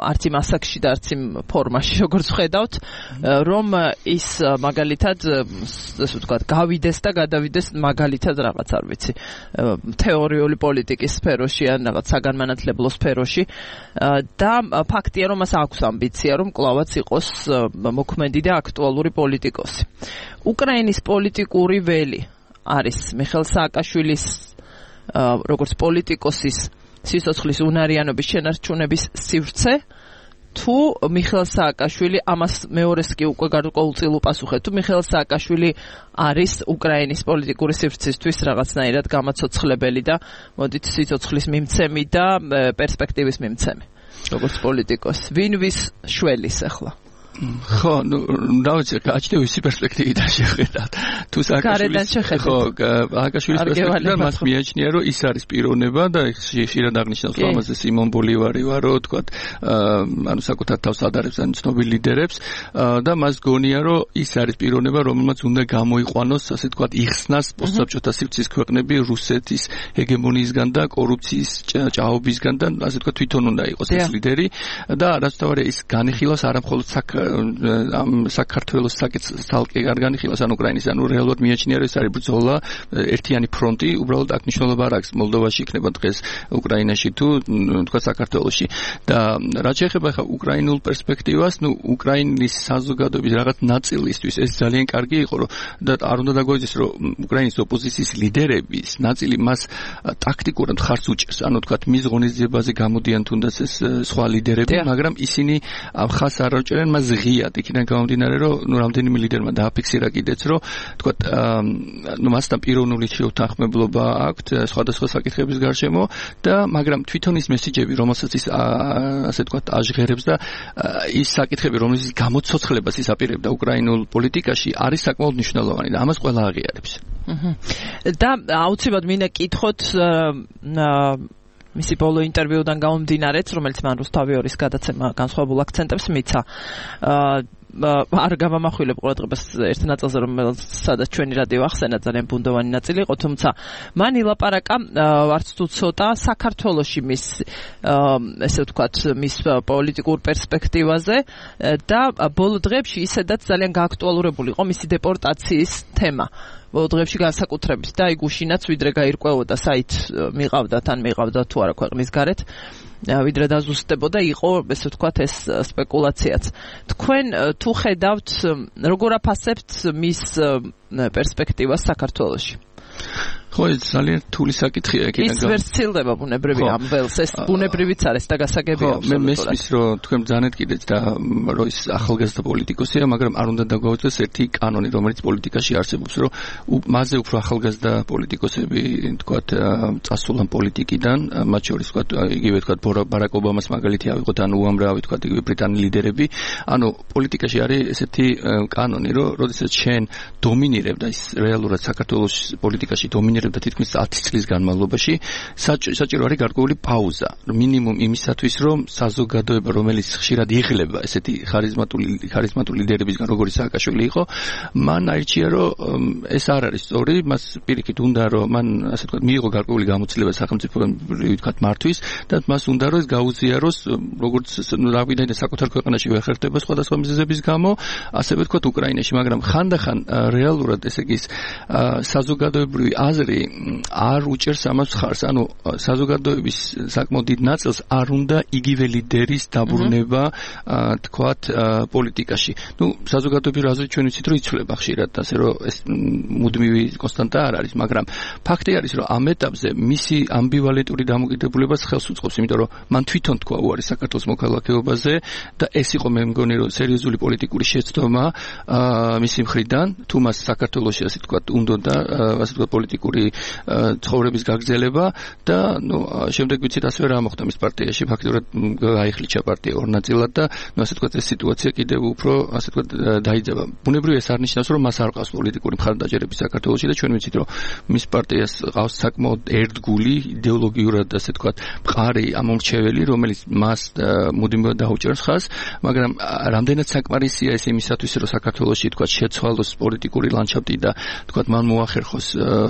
არც იმ ასაკში და არც იმ ფორმაში, როგორც ხედავთ, რომ ის მაგალითად ასე ვთქვათ, გავიდეს და გადავიდეს მაგალითად რაღაც არ ვიცი, თეორიული პოლიტიკის სფეროში ან რაღაც საგანმანათლებლო სფეროში და ფაქტია, რომ მას აქვს ამბიცია, რომ კლავაც იყოს მოქმედი და აქტუალური პოლიტიკოსი. უკრაინის პოლიტიკური ველი არის მიხეილ სააკაშვილის როგორც პოლიტიკოსის სიცოცხლის უნარიანობის შენარჩუნების სივრცე, თუ მიხეილ სააკაშვილი ამას მეორეს კი უკვე გარკვეულწილ უპასუხეთ, თუ მიხეილ სააკაშვილი არის უკრაინის პოლიტიკური სივრცისთვის რაღაცნაირად გამაცოცხლებელი და მოდით სიცოცხლის მიმცემი და პერსპექტივის მიმცემი, როგორც პოლიტიკოსი. ვინ ვის შველის ახლა? ხო, ну, დავიცი, გაჩნდა ვისი პერსპექტივიდან შეხედათ. თუ გარედან შეხედათ. ხო, სააკაშვილის პერსპექტივიდან მას მიაჩნია, რომ ის არის პიროვნება და ხშირად აღნიშნავს ამაზე სიმონ ბოლივარი ვარო, თქვათ, ანუ საკუთარ თავს ადარებს ან ცნობილ ლიდერებს და მას გონია, რომ ის არის პიროვნება, რომელმაც უნდა გამოიყვანოს, ასე თქვათ, იხსნას პოსტსაბჭოთა სივრცის ქვეყნები რუსეთის ჰეგემონიისგან და კორუფციის ჭაობისგან და ასე თქვათ, თვითონ უნდა იყოს ეს ლიდერი და რაც თავარია ის განიხილავს არა მხოლოდ საკ ამ საქართველოს საკითხს თალკი არ განიხილავს ან უკრაინის, ანუ რეალურად მიაჩნია, რომ ეს არის ბრძოლა, ერთიანი ფრონტი, უბრალოდ აქ მნიშვნელობა არ აქვს მოლდოვაში იქნება დღეს უკრაინაში თუ თქვა საქართველოში. და რაც შეეხება ხა უკრაინულ პერსპექტივას, ну უკრაინის საზოგადოების რაღაც ნაწილისთვის ეს ძალიან კარგი იყო, რომ და არ უნდა დაგვეძის, რომ უკრაინის ოპოზიციის ლიდერების ნაწილი მას ტაქტიკურად ხარს უჭერს, ანუ თქვა მის ღონისძიებაზე გამოდიან თუნდაც ეს სხვა ლიდერები, მაგრამ ისინი ამ ხას არ აჭერენ მას ღიად, იქიდან გამომდინარე, რომ ნუ რამდენიმე ლიდერმა დააფიქსირა კიდეც, რომ თქვა ნუ მასთან პიროვნული შეუთანხმებლობა აქვთ სხვადასხვა საკითხების გარშემო და მაგრამ თვითონ ის მესიჯები, რომელსაც ის ასე თქვა აჟღერებს და ის საკითხები, რომელსაც გამოცოცხლებას ის აპირებდა უკრაინულ პოლიტიკაში, არის საკმაოდ მნიშვნელოვანი და ამას ყველა აღიარებს. და აუცილებლად მინდა კითხოთ მისი ბოლო ინტერვიუდან გამომდინარეც, რომელიც მან რუსთავიორის გადაცემა განსხვავებულ აქცენტებს მიცა. არ გამამახვილებ ყურადღებას ერთ ნაწილზე, რომელიც სადაც ჩვენი რადიო ახსენა, ძალიან ბუნდოვანი ნაწილი იყო, თუმცა მან ილაპარაკა არც თუ ცოტა საქართველოში მის ესე ვთქვათ, მის პოლიტიკურ პერსპექტივაზე და ბოლო დღეებში ისედაც ძალიან გააქტუალურებული იყო მისი დეპორტაციის თემა. ბოლო დღეებში განსაკუთრებით და აი გუშინაც ვიდრე გაირკვეოდა საით მიყავდათ ან მიყავდა თუ არა ქვეყნის გარეთ, ვიდრე დაზუსტებოდა, იყო ესე ვთქვათ ეს სპეკულაციაც. თქვენ თუ ხედავთ, როგორ აფასებთ მის პერსპექტივას საქართველოში? ხო, ეს ძალიან რთული საკითხია იქიდან. ის ვერ ცილდება ბუნებრივი ამ ველს, ეს ბუნებრივიც არის და გასაგებია. მე მესმის, რომ თქვენ ბრძანეთ კიდეც და რომ ის ახალგაზრდა პოლიტიკოსია, მაგრამ არ უნდა დაგვაუწყდეს ერთი კანონი, რომელიც პოლიტიკაში არსებობს, რომ მასზე უფრო ახალგაზრდა პოლიტიკოსები, თქვათ, წასულან პოლიტიკიდან, მათ შორის თქვათ, იგივე თქვათ, ბარაკ ობამას მაგალითი ავიღოთ, ან უამრავი თქვათ, იგივე ბრიტანელი ლიდერები, ანუ პოლიტიკაში არის ესეთი კანონი, რომ როდესაც შენ დომინირებ და ის რეალურად საქართველოს პოლიტიკაში დომინირებ და თითქმის ათი წლის განმავლობაში საჭირო არის გარკვეული პაუზა, მინიმუმ იმისათვის, რომ საზოგადოება, რომელიც ხშირად იღლება ესეთი ხარიზმატული ხარიზმატული ლიდერებისგან, როგორც სააკაშვილი იყო, მან აირჩია, რომ ეს არ არის სწორი, მას პირიქით უნდა, რომ მან ასე ვთქვათ, მიიღო გარკვეული გამოცდილება სახელმწიფოებრივი ვთქვათ მართვის და მას უნდა, რომ ეს გაუზიაროს, როგორც რავიდან საკუთარ ქვეყანაში ვერ ხერხდება სხვადასხვა მიზეზების გამო, ასევე ვთქვათ უკრაინაში, მაგრამ ხანდახან რეალურად ესე იგი საზოგადოებრივი აზრი არ უჭერს ამას ხარს, ანუ საზოგადოების საკმაოდ დიდ ნაწილს არ უნდა იგივე ლიდერის დაბრუნება, თქვათ, პოლიტიკაში. ნუ საზოგადოების აზრი ჩვენ ვიცით, რომ იცვლება ხშირად, ასე რომ ეს მუდმივი კონსტანტა არ არის, მაგრამ ფაქტი არის, რომ ამ ეტაპზე მისი ამბივალენტური დამოკიდებულებას ხელს უწყობს, იმიტომ რომ მან თვითონ თქვა უარი საქართველოს მოქალაქეობაზე და ეს იყო მე მგონი, რომ სერიოზული პოლიტიკური შეცდომა მისი მხრიდან, თუ მას საქართველოში ასე თქვათ, უნდა და ასე თქვათ პოლიტიკური ცხოვრების გაგრძელება და ნუ შემდეგ ვიცით ასევე რა მოხდა მის პარტიაში, ფაქტობრივად გაიხლიჩა პარტია ორ ნაწილად და ნუ ასე თქვათ ეს სიტუაცია კიდევ უფრო ასე თქვათ დაიძაბა. ბუნებრივია ეს არ ნიშნავს, რომ მას არ ყავს პოლიტიკური მხარდაჭერები საქართველოში და ჩვენ ვიცით, რომ მის პარტიას ყავს საკმაოდ ერთგული იდეოლოგიურად ასე თქვათ მყარი ამომრჩეველი, რომელიც მას მუდმივად დაუჭერს ხაზს, მაგრამ რამდენად საკმარისია ეს იმისათვის, რომ საქართველოში თქვათ შეცვალოს პოლიტიკური ლანდშაფტი და თქვათ მან მოახერხოს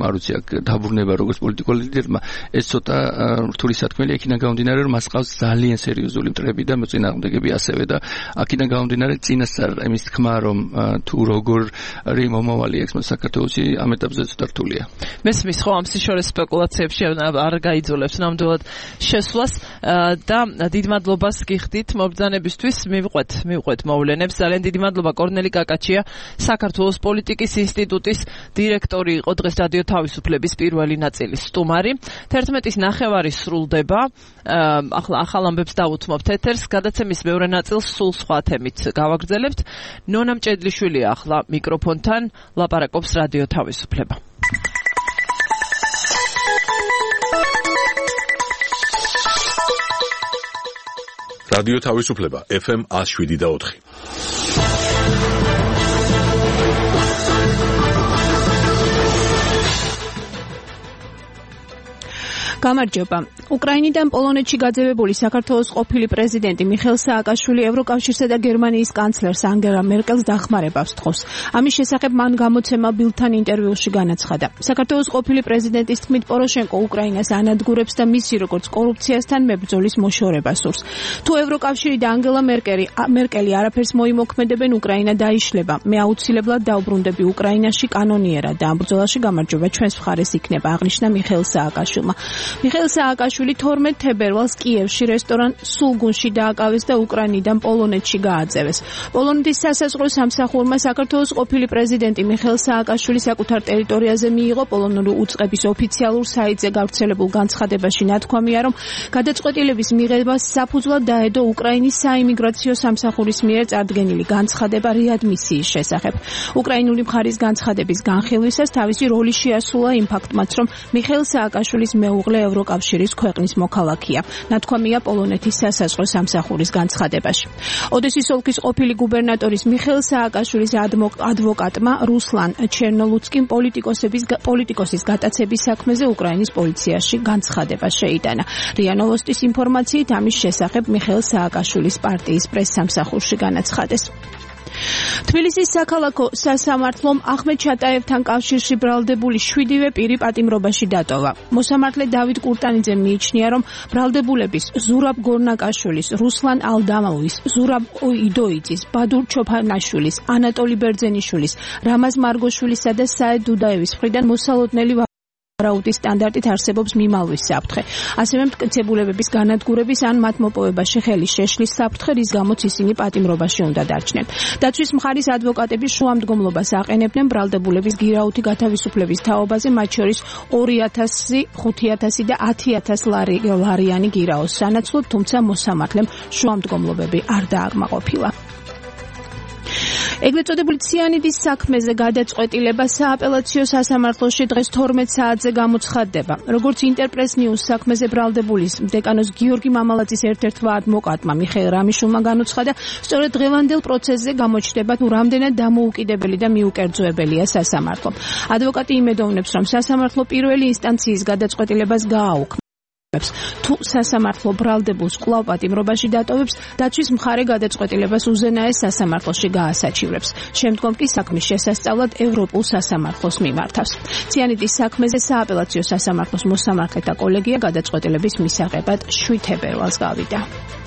არ ვიცი აქ დაბრუნება როგორც პოლიტიკურ ლიდერმა ეს ცოტა რთული სათქმელი იქიდან გამომდინარე რომ მას ყავს ძალიან სერიოზული მტრები და მოწინააღმდეგები ასევე და აქიდან გამომდინარე წინასწარ იმის თქმა რომ თუ როგორი მომავალი აქვს საქართველოში ამ ეტაპზე ცოტა რთულია. მესმის ხო ამ სიშორეს სპეკულაციებში არ გაიძულებს ნამდვილად შესვლას და დიდ მადლობას გიხდით მობრძანებისთვის მივყვეთ მივყვეთ მოვლენებს ძალიან დიდი მადლობა კორნელი კაკაჩია საქართველოს პოლიტიკის ინსტიტუტის დირექტორი იყო დღეს რადიო თავისუფლების პირველი ნაწილის სტუმარი თერთმეტის ნახევარი სრულდება ახლა ახალ ამბებს დავუთმობთ ეთერს გადაცემის მეორე ნაწილს სულ სხვა თემით გავაგრძელებთ ნონა მჭედლიშვილი ახლა მიკროფონთან ლაპარაკობს რადიო თავისუფლება. რადიო თავისუფლება ეფ ემ one oh seven და four. გამარჯობა. უკრაინიდან პოლონეთში გაძევებული საქართველოს ყოფილი პრეზიდენტი მიხეილ სააკაშვილი ევროკავშირსა და გერმანიის კანცლერს ანგელა მერკელს დახმარებას თხოვს. ამის შესახებ მან გამოცემა ბილდთან ინტერვიუში განაცხადა. საქართველოს ყოფილი პრეზიდენტის თქმით პოროშენკო უკრაინას ანადგურებს და მისი როგორც კორუფციასთან მებრძოლის მოშორებას სურს. თუ ევროკავშირი და ანგელა მერკელი მერკელი არაფერს მოიმოქმედებენ უკრაინა დაიშლება. მე აუცილებლად დავბრუნდები უკრაინაში კანონიერად და ამ ბრძოლაში გამარჯვება ჩვენს მხარეს იქნება აღნიშნა მიხეილ სააკაშვილმა. მიხეილ სააკაშვილი თორმეტ თებერვალს კიევში რესტორან სულგუნში დააკავეს და უკრაინიდან პოლონეთში გააწევეს. პოლონეთის სასაზღვრო სამსახურმა საქართველოს ყოფილი პრეზიდენტი მიხეილ სააკაშვილი საკუთარ ტერიტორიაზე მიიღო პოლონური უწყების ოფიციალურ საიტზე გავრცელებულ განცხადებაში ნათქვამია, რომ გადაწყვეტილების მიღებას საფუძვლად დაედო უკრაინის საიმიგრაციო სამსახურის მიერ წარდგენილი განცხადება რეადმისიის შესახებ. უკრაინული მხარის განცხადების განხილვისას თავისი როლი შეასრულა იმ ფაქტმაც, რომ მიხეილ სააკაშვილის მეუღლე ევროკავშირის ქვეყნის მოქალაქეა. ნათქვამია პოლონეთის სასაზღვრო სამსახურის განცხადებაში. ოდესის ოლქის ყოფილი გუბერნატორის მიხეილ სააკაშვილის ადვოკატმა რუსლან ჩერნოლუცკიმ პოლიტიკოსების პოლიტიკოსის გატაცების საქმეზე უკრაინის პოლიციაში განცხადება შეიტანა. რია ნოვოსტის ინფორმაციით ამის შესახებ მიხეილ სააკაშვილის პარტიის პრესსამსახურში განაცხადეს. თბილისის საქალაქო სასამართლომ ახმედ ჩატაევთან კავშირში ბრალდებული შვიდივე პირი პატიმრობაში დატოვა. მოსამართლე დავით კურტანიძემ მიიჩნია, რომ ბრალდებულების ზურაბ გორნაკაშვილის, რუსლან ალდამოვის, ზურაბ იდოიძის, ბადურ ჩოფანაშვილის, ანატოლი ბერძენიშვილის, რამაზ მარგოშვილისა და საედ დუდაევის მხრიდან მოსალოდნელი ვარაუდის სტანდარტით არსებობს მიმალვის საფრთხე. ასევე მტკიცებულებების განადგურების ან მათ მოპოვებაში ხელის შეშლის საფრთხე, რის გამოც ისინი პატიმრობაში უნდა დარჩნენ. დაცვის მხარის ადვოკატები შუამდგომლობას აყენებდნენ ბრალდებულების გირაუთი გათავისუფლების თაობაზე, მათ შორის ორი ათასი, ხუთი ათასი და ათი ათასი ლარიანი გირაოს სანაცვლოდ, თუმცა მოსამართლემ შუამდგომლობები არ დააკმაყოფილა. ეგრეთ წოდებული ციანიდის საქმეზე გადაწყვეტილება სააპელაციო სასამართლოში დღეს თორმეტ საათზე გამოცხადდება. როგორც ინტერპრეს ნიუს საქმეზე ბრალდებულის დეკანოს გიორგი მამალაძის ერთ-ერთმა ადვოკატმა მიხეილ რამიშულმა განუცხადა, სწორედ დღევანდელ პროცესზე გამოჩნდება, თუ რამდენად დამოუკიდებელი და მიუკერძოებელია სასამართლო. ადვოკატი იმედოვნებს, რომ სასამართლო პირველი ინსტანციის გადაწყვეტილებას გააუქმებს. თუ სასამართლო ბრალდებულს კვლავ პატიმრობაში დატოვებს, დაცვის მხარე გადაწყვეტილებას უზენაეს სასამართლოში გაასაჩივრებს. შემდგომ კი საქმის შესასწავლად ევროპულ სასამართლოს მიმართავს. ციანიდის საქმეზე სააპელაციო სასამართლოს მოსამართლეთა კოლეგია გადაწყვეტილების მისაღებად შვიდ თებერვალს გავიდა.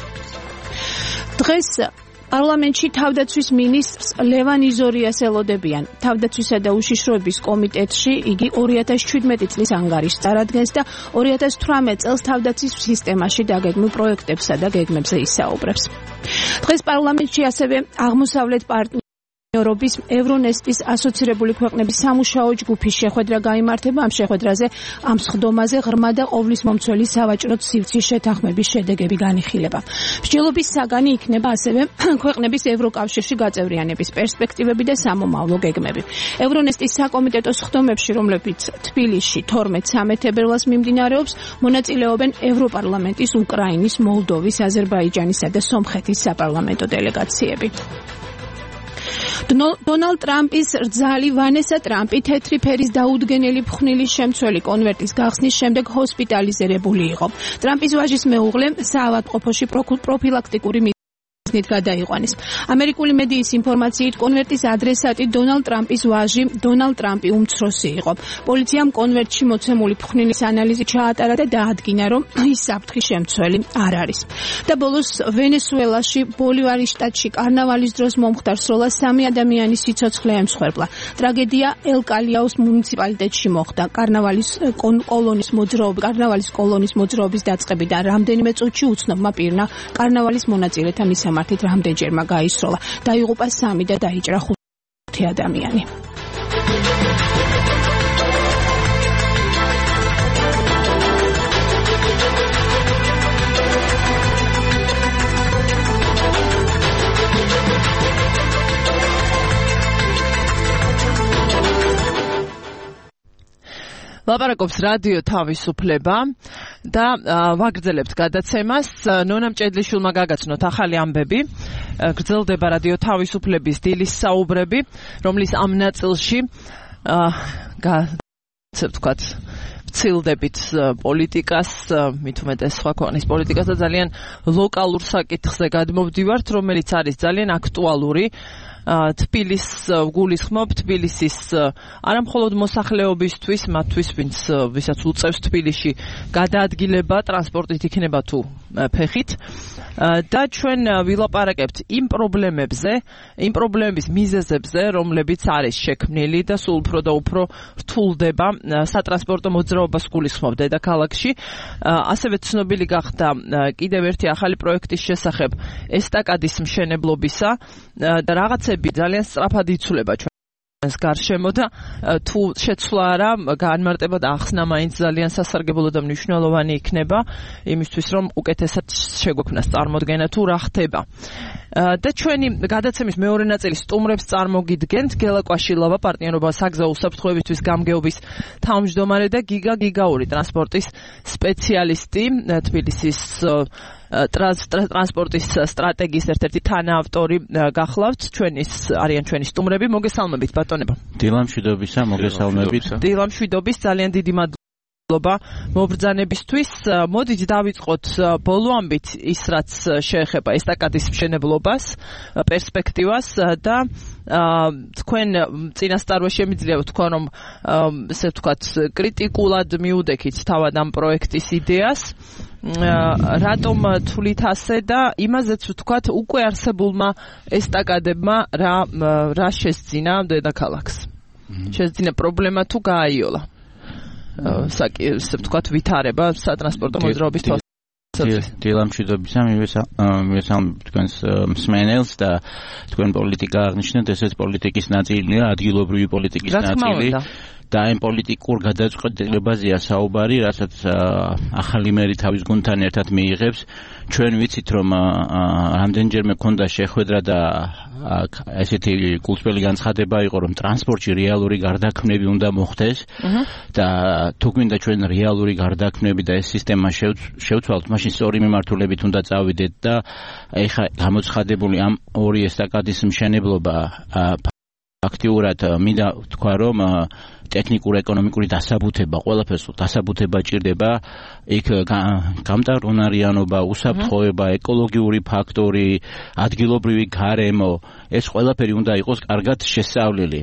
დღეს პარლამენტში თავდაცვის მინისტრს ლევან იზორიას ელოდებიან. თავდაცვისა და უშიშროების კომიტეტში იგი ორი ათასი ჩვიდმეტი წლის ანგარიშს წარადგენს და ორი ათასი თვრამეტ წელს თავდაცვის სისტემაში დაგეგმილ პროექტებსა და გეგმებზე ისაუბრებს. დღეს პარლამენტში ასევე აღმოსავლეთ პარტნიორ ევროპის ევრონესტის ასოცირებული ქვეყნების სამუშაო ჯგუფის შეხვედრა გაიმართება. ამ შეხვედრაზე ამ სხდომაზე ღრმა და ყოვლის მომცველი სავაჭრო სივრცის შეთანხმების შედეგები განიხილება. მსჯელობის საგანი იქნება ასევე ქვეყნების ევროკავშირში გაწევრიანების პერსპექტივები და სამომავლო გეგმები. ევრონესტის საკომიტეტო სხდომებში, რომლებიც თბილისში თორმეტ სამი თებერვალს მიმდინარეობს, მონაწილეობენ ევროპარლამენტის, უკრაინის, მოლდოვის, აზერბაიჯანისა და სომხეთის საპარლამენტო დელეგაციები. დონალდ ტრამპის რძალი ვანესა ტრამპი თეთრი ფერის დაუდგენელი ფხვნილის შემცველი კონვერტის გახსნის შემდეგ ჰოსპიტალიზირებული იყო. ტრამპის ვაჟის მეუღლე საავადმყოფოში პროფილაქტიკური ნით გადაიყვანეს. ამერიკული მედიის ინფორმაციით კონვერტის ადრესატი დონალდ ტრამპის ვაჟი დონალდ ტრამპი უმცროსი იყო. პოლიციამ კონვერტში მოცემული ფხვნილის ანალიზი ჩაატარა და დაადგინა, რომ ის საფრთხის შემცველი არ არის. და ბოლოს ვენესუელაში ბოლივარის შტატში კარნავალის დროს მომხდარ სროლას სამი ადამიანის სიცოცხლე ემსხვერპლა. ტრაგედია ელ-კალიაუს მუნიციპალიტეტში მოხდა. კარნავალის კოლონის მოძრაობის კარნავალის კოლონის მოძრაობის დაწყებიდან რამდენიმე წუთში უცნობმა პირმა კარნავალის მონაწილეთა მისამართით რამდენჯერმა გაისროლა. დაიღუპა სამი და დაიჭრა ხუთი ადამიანი. ლაპარაკობს რადიო თავისუფლება და ვაგრძელებთ გადაცემას. ნონა მჭედლიშვილმა გაგაცნოთ ახალი ამბები. გრძელდება რადიო თავისუფლების დილის საუბრები, რომლის ამ ნაწილში გაცებ თქვათ ვცილდებით პოლიტიკას, მით უმეტეს სხვა ქვეყნის პოლიტიკას და ძალიან ლოკალურ საკითხზე გადმოვდივართ, რომელიც არის ძალიან აქტუალური. თბილისს გულისხმობ თბილისის არა მხოლოდ მოსახლეობისთვის, მათთვის, ვინც ვისაც უწევს თბილისში გადაადგილება ტრანსპორტით იქნება თუ ფეხით. და ჩვენ ვილაპარაკებთ იმ პრობლემებზე, იმ პრობლემების მიზეზებზე, რომლებიც არის შექმნილი და სულ უფრო და უფრო რთულდება სატრანსპორტო მოძრაობას გულისხმობ დედაქალაქში. ასევე ცნობილი გახდა კიდევ ერთი ახალი პროექტის შესახებ ესტაკადის მშენებლობისა და რაღაცები ძალიან სწრაფად იცვლება ჩვენს გარშემო და თუ შეცვლა არა, განმარტება და ახსნა მაინც ძალიან სასარგებლო და მნიშვნელოვანი იქნება იმისთვის, რომ უკეთესად შეგვექმნას წარმოდგენა თუ რა ხდება. და ჩვენი გადაცემის მეორე ნაწილის სტუმრებს წარმოგიდგენთ გელა კვაშილავა, პარტნიორობა საგზაო უსაფრთხოებისთვის გამგეობის თავმჯდომარე და გიგა გიგაური ტრანსპორტის სპეციალისტი, თბილისის ტრანსპორტის სტრატეგიის ერთ-ერთი თანაავტორი გახლავთ. ჩვენის არიან ჩვენი სტუმრები. მოგესალმებით ბატონებო. დილამშვიდობისა, მოგესალმებით. დილამშვიდობის, ძალიან დიდი მადლობა მობრძანებისთვის. მოდით დავიწყოთ ბოლო ამბით ის, რაც შეეხება ესტაკადის მშენებლობას, პერსპექტივას და თქვენ წინასწარვე შემიძლია ვთქვა, რომ ესე ვთქვათ კრიტიკულად მიუდექით თავად ამ პროექტის იდეას. რატომ თვლით ასე და იმაზეც ვთქვათ უკვე არსებულმა ესტაკადებმა რა რა შესძინა დედაქალაქს. შესძინა პრობლემა თუ გააიოლა. საკი ვთქვათ ვითარება სატრანსპორტო მოძრაობის თვალსაზრისით. დილამშვიდობისა, მივესალმებ თქვენს მსმენელს და თქვენ პოლიტიკა აღნიშნეთ, ესეც პოლიტიკის ნაწილია, ადგილობრივი პოლიტიკის ნაწილი. და ამ პოლიტიკურ გადაწყვეტილებაზეა საუბარი, რასაც ახალი მერი თავის გუნდთან ერთად მიიღებს. ჩვენ ვიცით, რომ რამდენჯერმე ქონდა შეხვედრა და ესეთი კულტურული განცხადება იყო, რომ ტრანსპორტში რეალური გარდაქმნები უნდა მოხდეს და თუ გვინდა ჩვენ რეალური გარდაქმნები და ეს სისტემა შევცვალოთ, მაშინ სწორი მიმართულებით უნდა წავიდეთ და ეხა გამოცხადებული ამ ორი ესტაკადის მშენებლობა აქტიურად მინდა თქვა, რომ ტექნიკურ-ეკონომიკური დასაბუთება, ყველაფერს დასაბუთება ჭირდება, იქ გამტარუნარიანობა, უსაფრთხოება, ეკოლოგიური ფაქტორი, ადგილობრივი გარემო, ეს ყველაფერი უნდა იყოს კარგად შესწავლილი.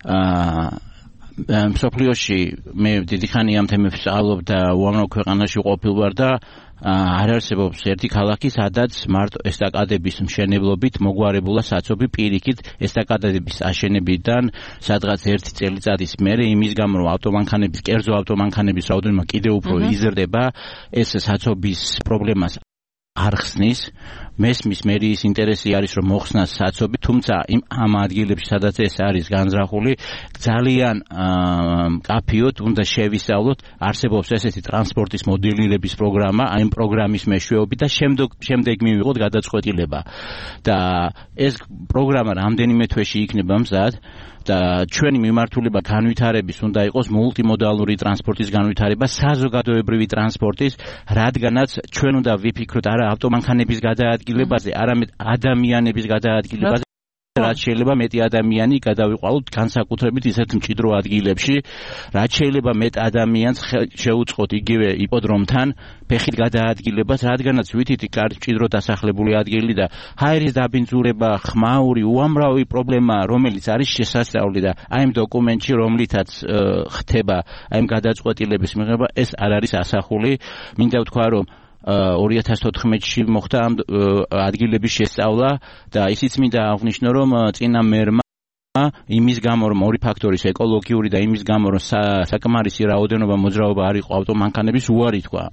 მსოფლიოში მე დიდი ხანი ამ თემებს სწავლობ და უამრავ ქვეყანაში ყოფილ ვარ და არ არსებობს ერთი ქალაქი, სადაც მარტო ესტაკადების მშენებლობით მოგვარებულა საცობი პირიქით ესტაკადების აშენებიდან სადღაც ერთი წელიწადის მერე იმის გამო, რომ ავტომანქანების, კერძო ავტომანქანების რაოდენობა კიდევ უფრო იზრდება, ეს საცობის პრობლემას არ ხსნის. მესმის მერიის ინტერესი არის, რომ მოხსნას საცობი, თუმცა ამ ადგილებში, სადაც ეს არის განზრახული, ძალიან მკაფიოდ უნდა შევისწავლოთ, არსებობს ესეთი ტრანსპორტის მოდელირების პროგრამა, აი ამ პროგრამის მეშვეობით და შემდეგ შემდეგ მივიღოთ გადაწყვეტილება. და ეს პროგრამა რამდენიმე თვეში იქნება მზად. და ჩვენი მიმართულება განვითარების უნდა იყოს მულტიმოდალური ტრანსპორტის განვითარება, საზოგადოებრივი ტრანსპორტის, რადგანაც ჩვენ უნდა ვიფიქროთ არა ავტომანქანების გადაადგილებაზე, არამედ ადამიანების გადაადგილებაზე. რაც შეიძლება მეტი ადამიანი გადავიყვანოთ განსაკუთრებით ისეთ მჭიდრო ადგილებში, რაც შეიძლება მეტ ადამიანს შეუწყოთ იგივე იპოდრომთან ფეხით გადაადგილებას, რადგანაც ვითითი კარგი მჭიდრო დასახლებული ადგილი და ჰაერის დაბინძურება, ხმაური, უამრავი პრობლემა, რომელიც არის შესაძლებელი და აი ამ დოკუმენტში, რომლითაც ხდება აი ამ გადაწყვეტილების მიღება, ეს არ არის ასახული. მინდა ვთქვა, რომ ორი ათას ოთხმეტში მოხდა ამ ადგილების შესწავლა და ისიც მინდა აღვნიშნო, რომ წინა მერმა იმის გამო, რომ ორი ფაქტორის ეკოლოგიური და იმის გამო, რომ საკმარისი რაოდენობა მოძრაობა არ იყო ავტომანქანების, უარი თქვა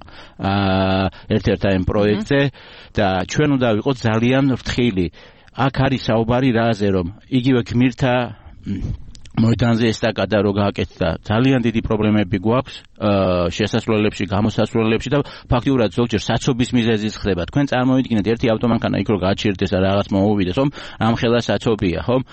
ერთ-ერთ ამ პროექტზე და ჩვენ უნდა ვიყოთ ძალიან ფრთხილი. აქ არის საუბარი რაზე, რომ იგივე გმირთა მოედანზე ესტაკადა რო გააკეთდა, ძალიან დიდი პრობლემები გვაქვს შესასვლელებში, გამოსასვლელებში და ფაქტიურად ზოგჯერ საცობის მიზეზის ხდება. თქვენ წარმოიდგინეთ ერთი ავტომანქანა იქ რო გააჩერდეს და რაღაც მოუვიდეს, ხომ? ამ ხელა საცობია, ხომ?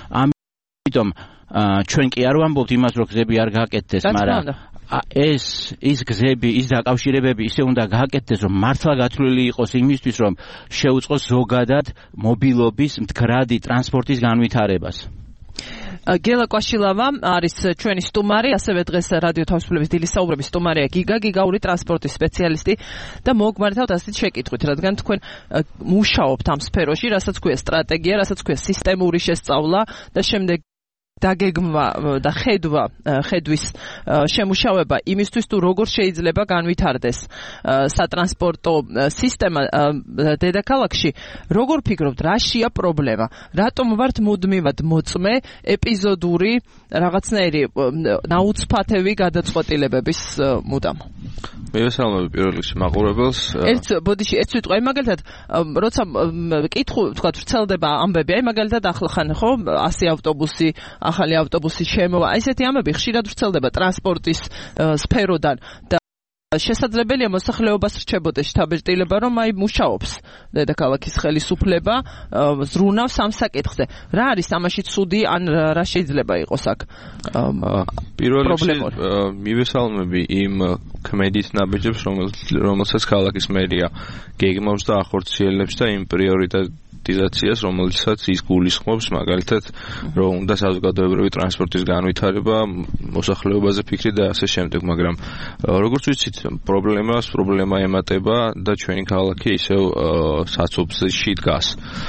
ამიტომ ჩვენ კი არ ვამბობთ იმას, რომ გზები არ გააკეთდეს, მაგრამ ეს ის გზები, ის დაკავშირებები ისე უნდა გააკეთდეს, რომ მართლა გათვლილი იყოს იმისთვის, რომ შეუწყოს ზოგადად მობილობის მდგრადი ტრანსპორტის განვითარებას. გელა კვაშილავა არის ჩვენი სტუმარი, ასევე დღეს რადიო თავისუფლების დილის საუბრების სტუმარია გიგა, გიგაური ტრანსპორტის სპეციალისტი და მოგმართავთ ასეთ შეკითხვით, რადგან თქვენ მუშაობთ ამ სფეროში, რასაც ქვია სტრატეგია, რასაც ქვია სისტემური შესწავლა და შემდეგ დაგეგმვა და ხედვა, ხედვის შემუშავება იმისთვის, თუ როგორ შეიძლება განვითარდეს სატრანსპორტო სისტემა დედაქალაქში. როგორ ფიქრობთ, რაშია პრობლემა? რატომ ვართ მუდმივად მოწმე ეპიზოდური რაღაცნაირი ნაუცფათევი გადაწყვეტილებების მუდამ? მივესალმები პირველ რიგში მაყურებელს. ერთ ბოდიში ერთ სიტყვა, მაგალითად, როცა კითხვა, თქვა, ვრცელდება ამბები, აი მაგალითად ახლა ხან ხო ასი ავტობუსი, ახალი ავტობუსი შემოვა, ესეთი ამბები ხშირად ვრცელდება ტრანსპორტის სფეროდან და შესაძლებელია მოსახლეობას რჩებოდეს შთაბეჭდილება, რომ აი მუშაობს დედაქალაქის ხელისუფლება, ზრუნავს ამ საკითხზე. რა არის ამაში ცუდი, ან რა შეიძლება იყოს აქ? პირველ რიგში მივესალმები იმ ქმედით ნაბიჯებს, რომელსაც ქალაქის მერია გეგმავს და ახორციელებს და იმ პრიორიტეტიზაციას, რომელიცაც ის გულისხმობს, მაგალითად, რომ უნდა საზოგადოებრივი ტრანსპორტის განვითარება, მოსახლეობაზე ფიქრი და ასე შემდეგ, მაგრამ როგორც ვიცით, პრობლემას პრობლემა ემატება და ჩვენი ქალაქი ისევ საცობში დგას.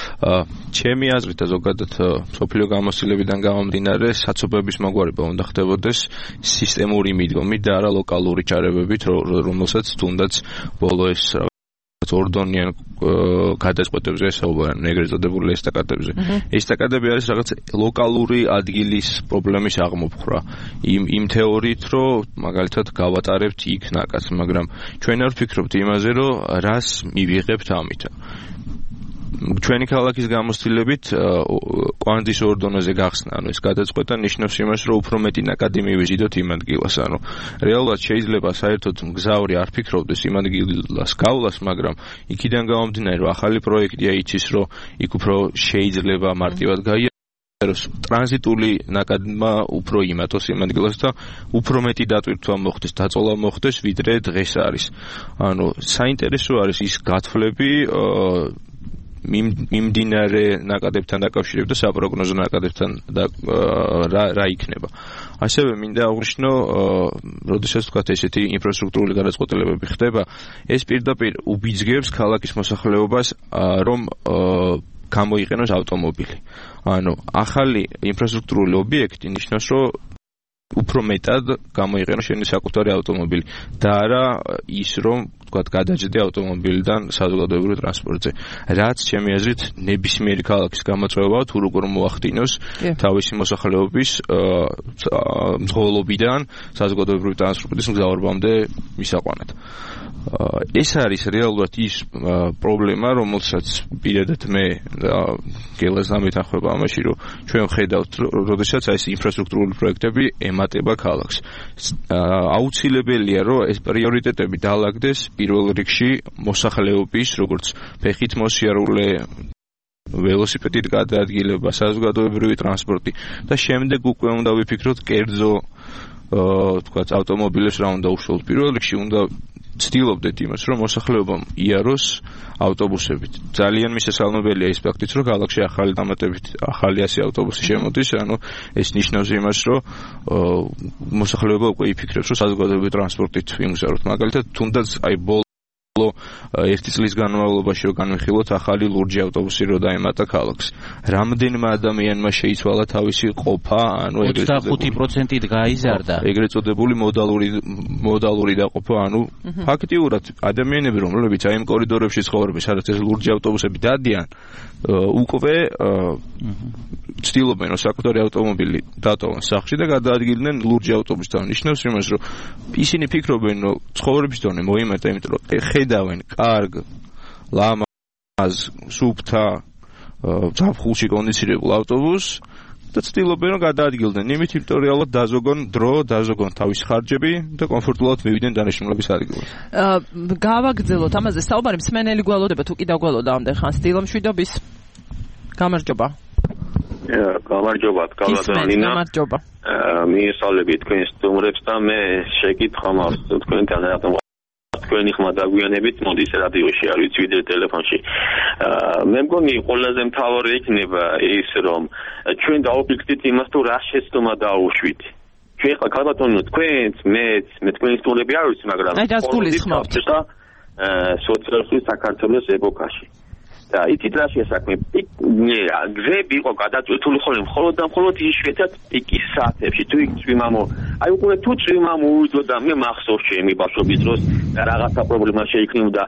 ჩემი აზრით და ზოგადად სოფლიო გამოცდილებიდან გამომდინარე, საცობების მოგვარება უნდა ხდებოდეს სისტემური მიდგომით და არა ლოკალური ჩარევებით, რომელსაც თუნდაც ბოლო ეს ორდონიან გადაწყვეტებზე საუბარი, ეგრეთ წოდებული ესტაკადებზე. ესტაკადები არის რაღაც ლოკალური ადგილის პრობლემის აღმოფხვრა. იმ იმ თეორიით, რომ მაგალითად გავატარებთ იქ ნაკადს, მაგრამ ჩვენ არ ვფიქრობთ იმაზე, რომ რას მივიღებთ ამით. ჩვენი ქალაქის გამოცდილებით კვანძის ორდონეზე გახსნა, ანუ ეს გადაწყვეტა ნიშნავს იმას, რომ უფრო მეტი ნაკადი მივიზიდოთ იმ ადგილას, ანუ რეალურად შეიძლება საერთოდ მგზავრი არ ფიქრობდეს იმ ადგილას გავლას, მაგრამ იქიდან გამომდინარე, რომ ახალი პროექტია იცის, რომ იქ უფრო შეიძლება მარტივად გაიაროს, ტრანზიტული ნაკადმა უფრო იმატოს იმ ადგილას და უფრო მეტი დატვირთვა მოხდეს, დაწოლა მოხდეს, ვიდრე დღეს არის. ანუ საინტერესო არის ის გათვლები მიმდინარე ნაკადებთან დაკავშირებით და საპროგნოზო ნაკადებთან რა რა იქნება. ასევე მინდა აღვნიშნო, როდესაც თქვათ ესეთი ინფრასტრუქტურული გადაწყვეტილებები ხდება, ეს პირდაპირ უბიძგებს ქალაქის მოსახლეობას, რომ გამოიყენოს ავტომობილი. ანუ ახალი ინფრასტრუქტურული ობიექტი ნიშნავს, რომ უფრო მეტად გამოიყენოს შენი საკუთარი ავტომობილი და არა ის, რომ თქვათ გადაჯდე ავტომობილიდან საზოგადოებრივ ტრანსპორტზე. რაც ჩემი აზრით ნებისმიერი ქალაქის გამოწვევაა, თუ როგორ მოახდინოს თავისი მოსახლეობის მძღოლობიდან საზოგადოებრივ ტრანსპორტის მგზავრობამდე მისაყვანად. ეს არის რეალურად ის პრობლემა, რომელსაც პირადად მე გელას დამეთანხმება ამაში, რომ ჩვენ ვხედავთ, როდესაც აი ეს ინფრასტრუქტურული პროექტები ემატება ქალაქს. აუცილებელია, რომ ეს პრიორიტეტები დაალაგდეს პირველ რიგში მოსახლეობის, როგორც ფეხით მოსიარულე, ველოსიპედით გადაადგილება, საზოგადოებრივი ტრანსპორტი და შემდეგ უკვე უნდა ვიფიქროთ კერძო თქვათ ავტომობილებს რა უნდა უშუალოდ პირველ რიგში უნდა ვცდილობდეთ იმას, რომ მოსახლეობამ იაროს ავტობუსებით. ძალიან მისასალმებელია ის ფაქტიც, რომ ქალაქში ახალი დამატებით ახალი ასი ავტობუსი შემოდის, ანუ ეს ნიშნავს იმას, რომ მოსახლეობა უკვე იფიქრებს, რომ საზოგადოებრივი ტრანსპორტით ვიმგზავროთ. მაგალითად, თუნდაც აი ბოლო ერთი წლის განმავლობაში რომ განვიხილოთ ახალი ლურჯი ავტობუსი რო დაემატა ქალაქს. რამდენმა ადამიანმა შეიცვალა თავისი ყოფა, ანუ ოცდახუთი პროცენტით გაიზარდა. ეგრეთ წოდებული მოდალური მოდალური დაყოფა, ანუ ფაქტიურად ადამიანები, რომლებიც აი იმ კორიდორებში ცხოვრობენ, სადაც ეს ლურჯი ავტობუსები დადიან, უკვე ცდილობენ რომ საკუთარი ავტომობილი დატოვონ სახლში და გადაადგილდნენ ლურჯი ავტობუსთან. ნიშნავს იმას, რომ ისინი ფიქრობენ, რომ ცხოვრების დონე მოიმეტა, იმიტომ რომ ხედავენ კარგ, ლამაზ, სუფთა, ზაფხულში კონდიცირებულ ავტობუსს და ცდილობენ რომ გადაადგილდნენ. იმით იმიტომ რეალურად დაზოგონ დრო, დაზოგონ თავის ხარჯები და კომფორტულად მივიდნენ დანიშნულების ადგილას. გავაგრძელოთ ამაზე საუბარი, მსმენელი გვალოდება თუ კი დაგვალოდა ამდენ ხანს დილომშვიდობის. გამარჯობა. გამარჯობა, გავლადანინა. გამარჯობა. მიესალმებით თქვენს სტუმრებს და მე შეკითხვა მაქვს თქვენთან რატომ თქვენი ხმა დაგვიანებით მოდის რადიოში არ ვიცი ვიდრე ტელეფონში. მე მგონი ყველაზე მთავარი იქნება ის რომ ჩვენ დაობიექტით იმას თუ რა შეცდომა დაუშვით. ჩვენ ხა ქალბატონო თქვენც მეც მე თქვენი სტუმრები არ ვიცი მაგრამ აი დასგულისხმობთ და სოციალისტური საქართველოს ეპოქაში. და იცით რა შესაქმე გზები იყო გადაწყვეტილი ხოლმე მხოლოდ და მხოლოდ იშვიათად პიკის საათებში თუ იქ წვიმამო აი უკვე თუ წვიმამო უვიდო და მე მახსოვს ჩემი ბავშვობის დროს და რაღაცა პრობლემა შეიქმნებოდა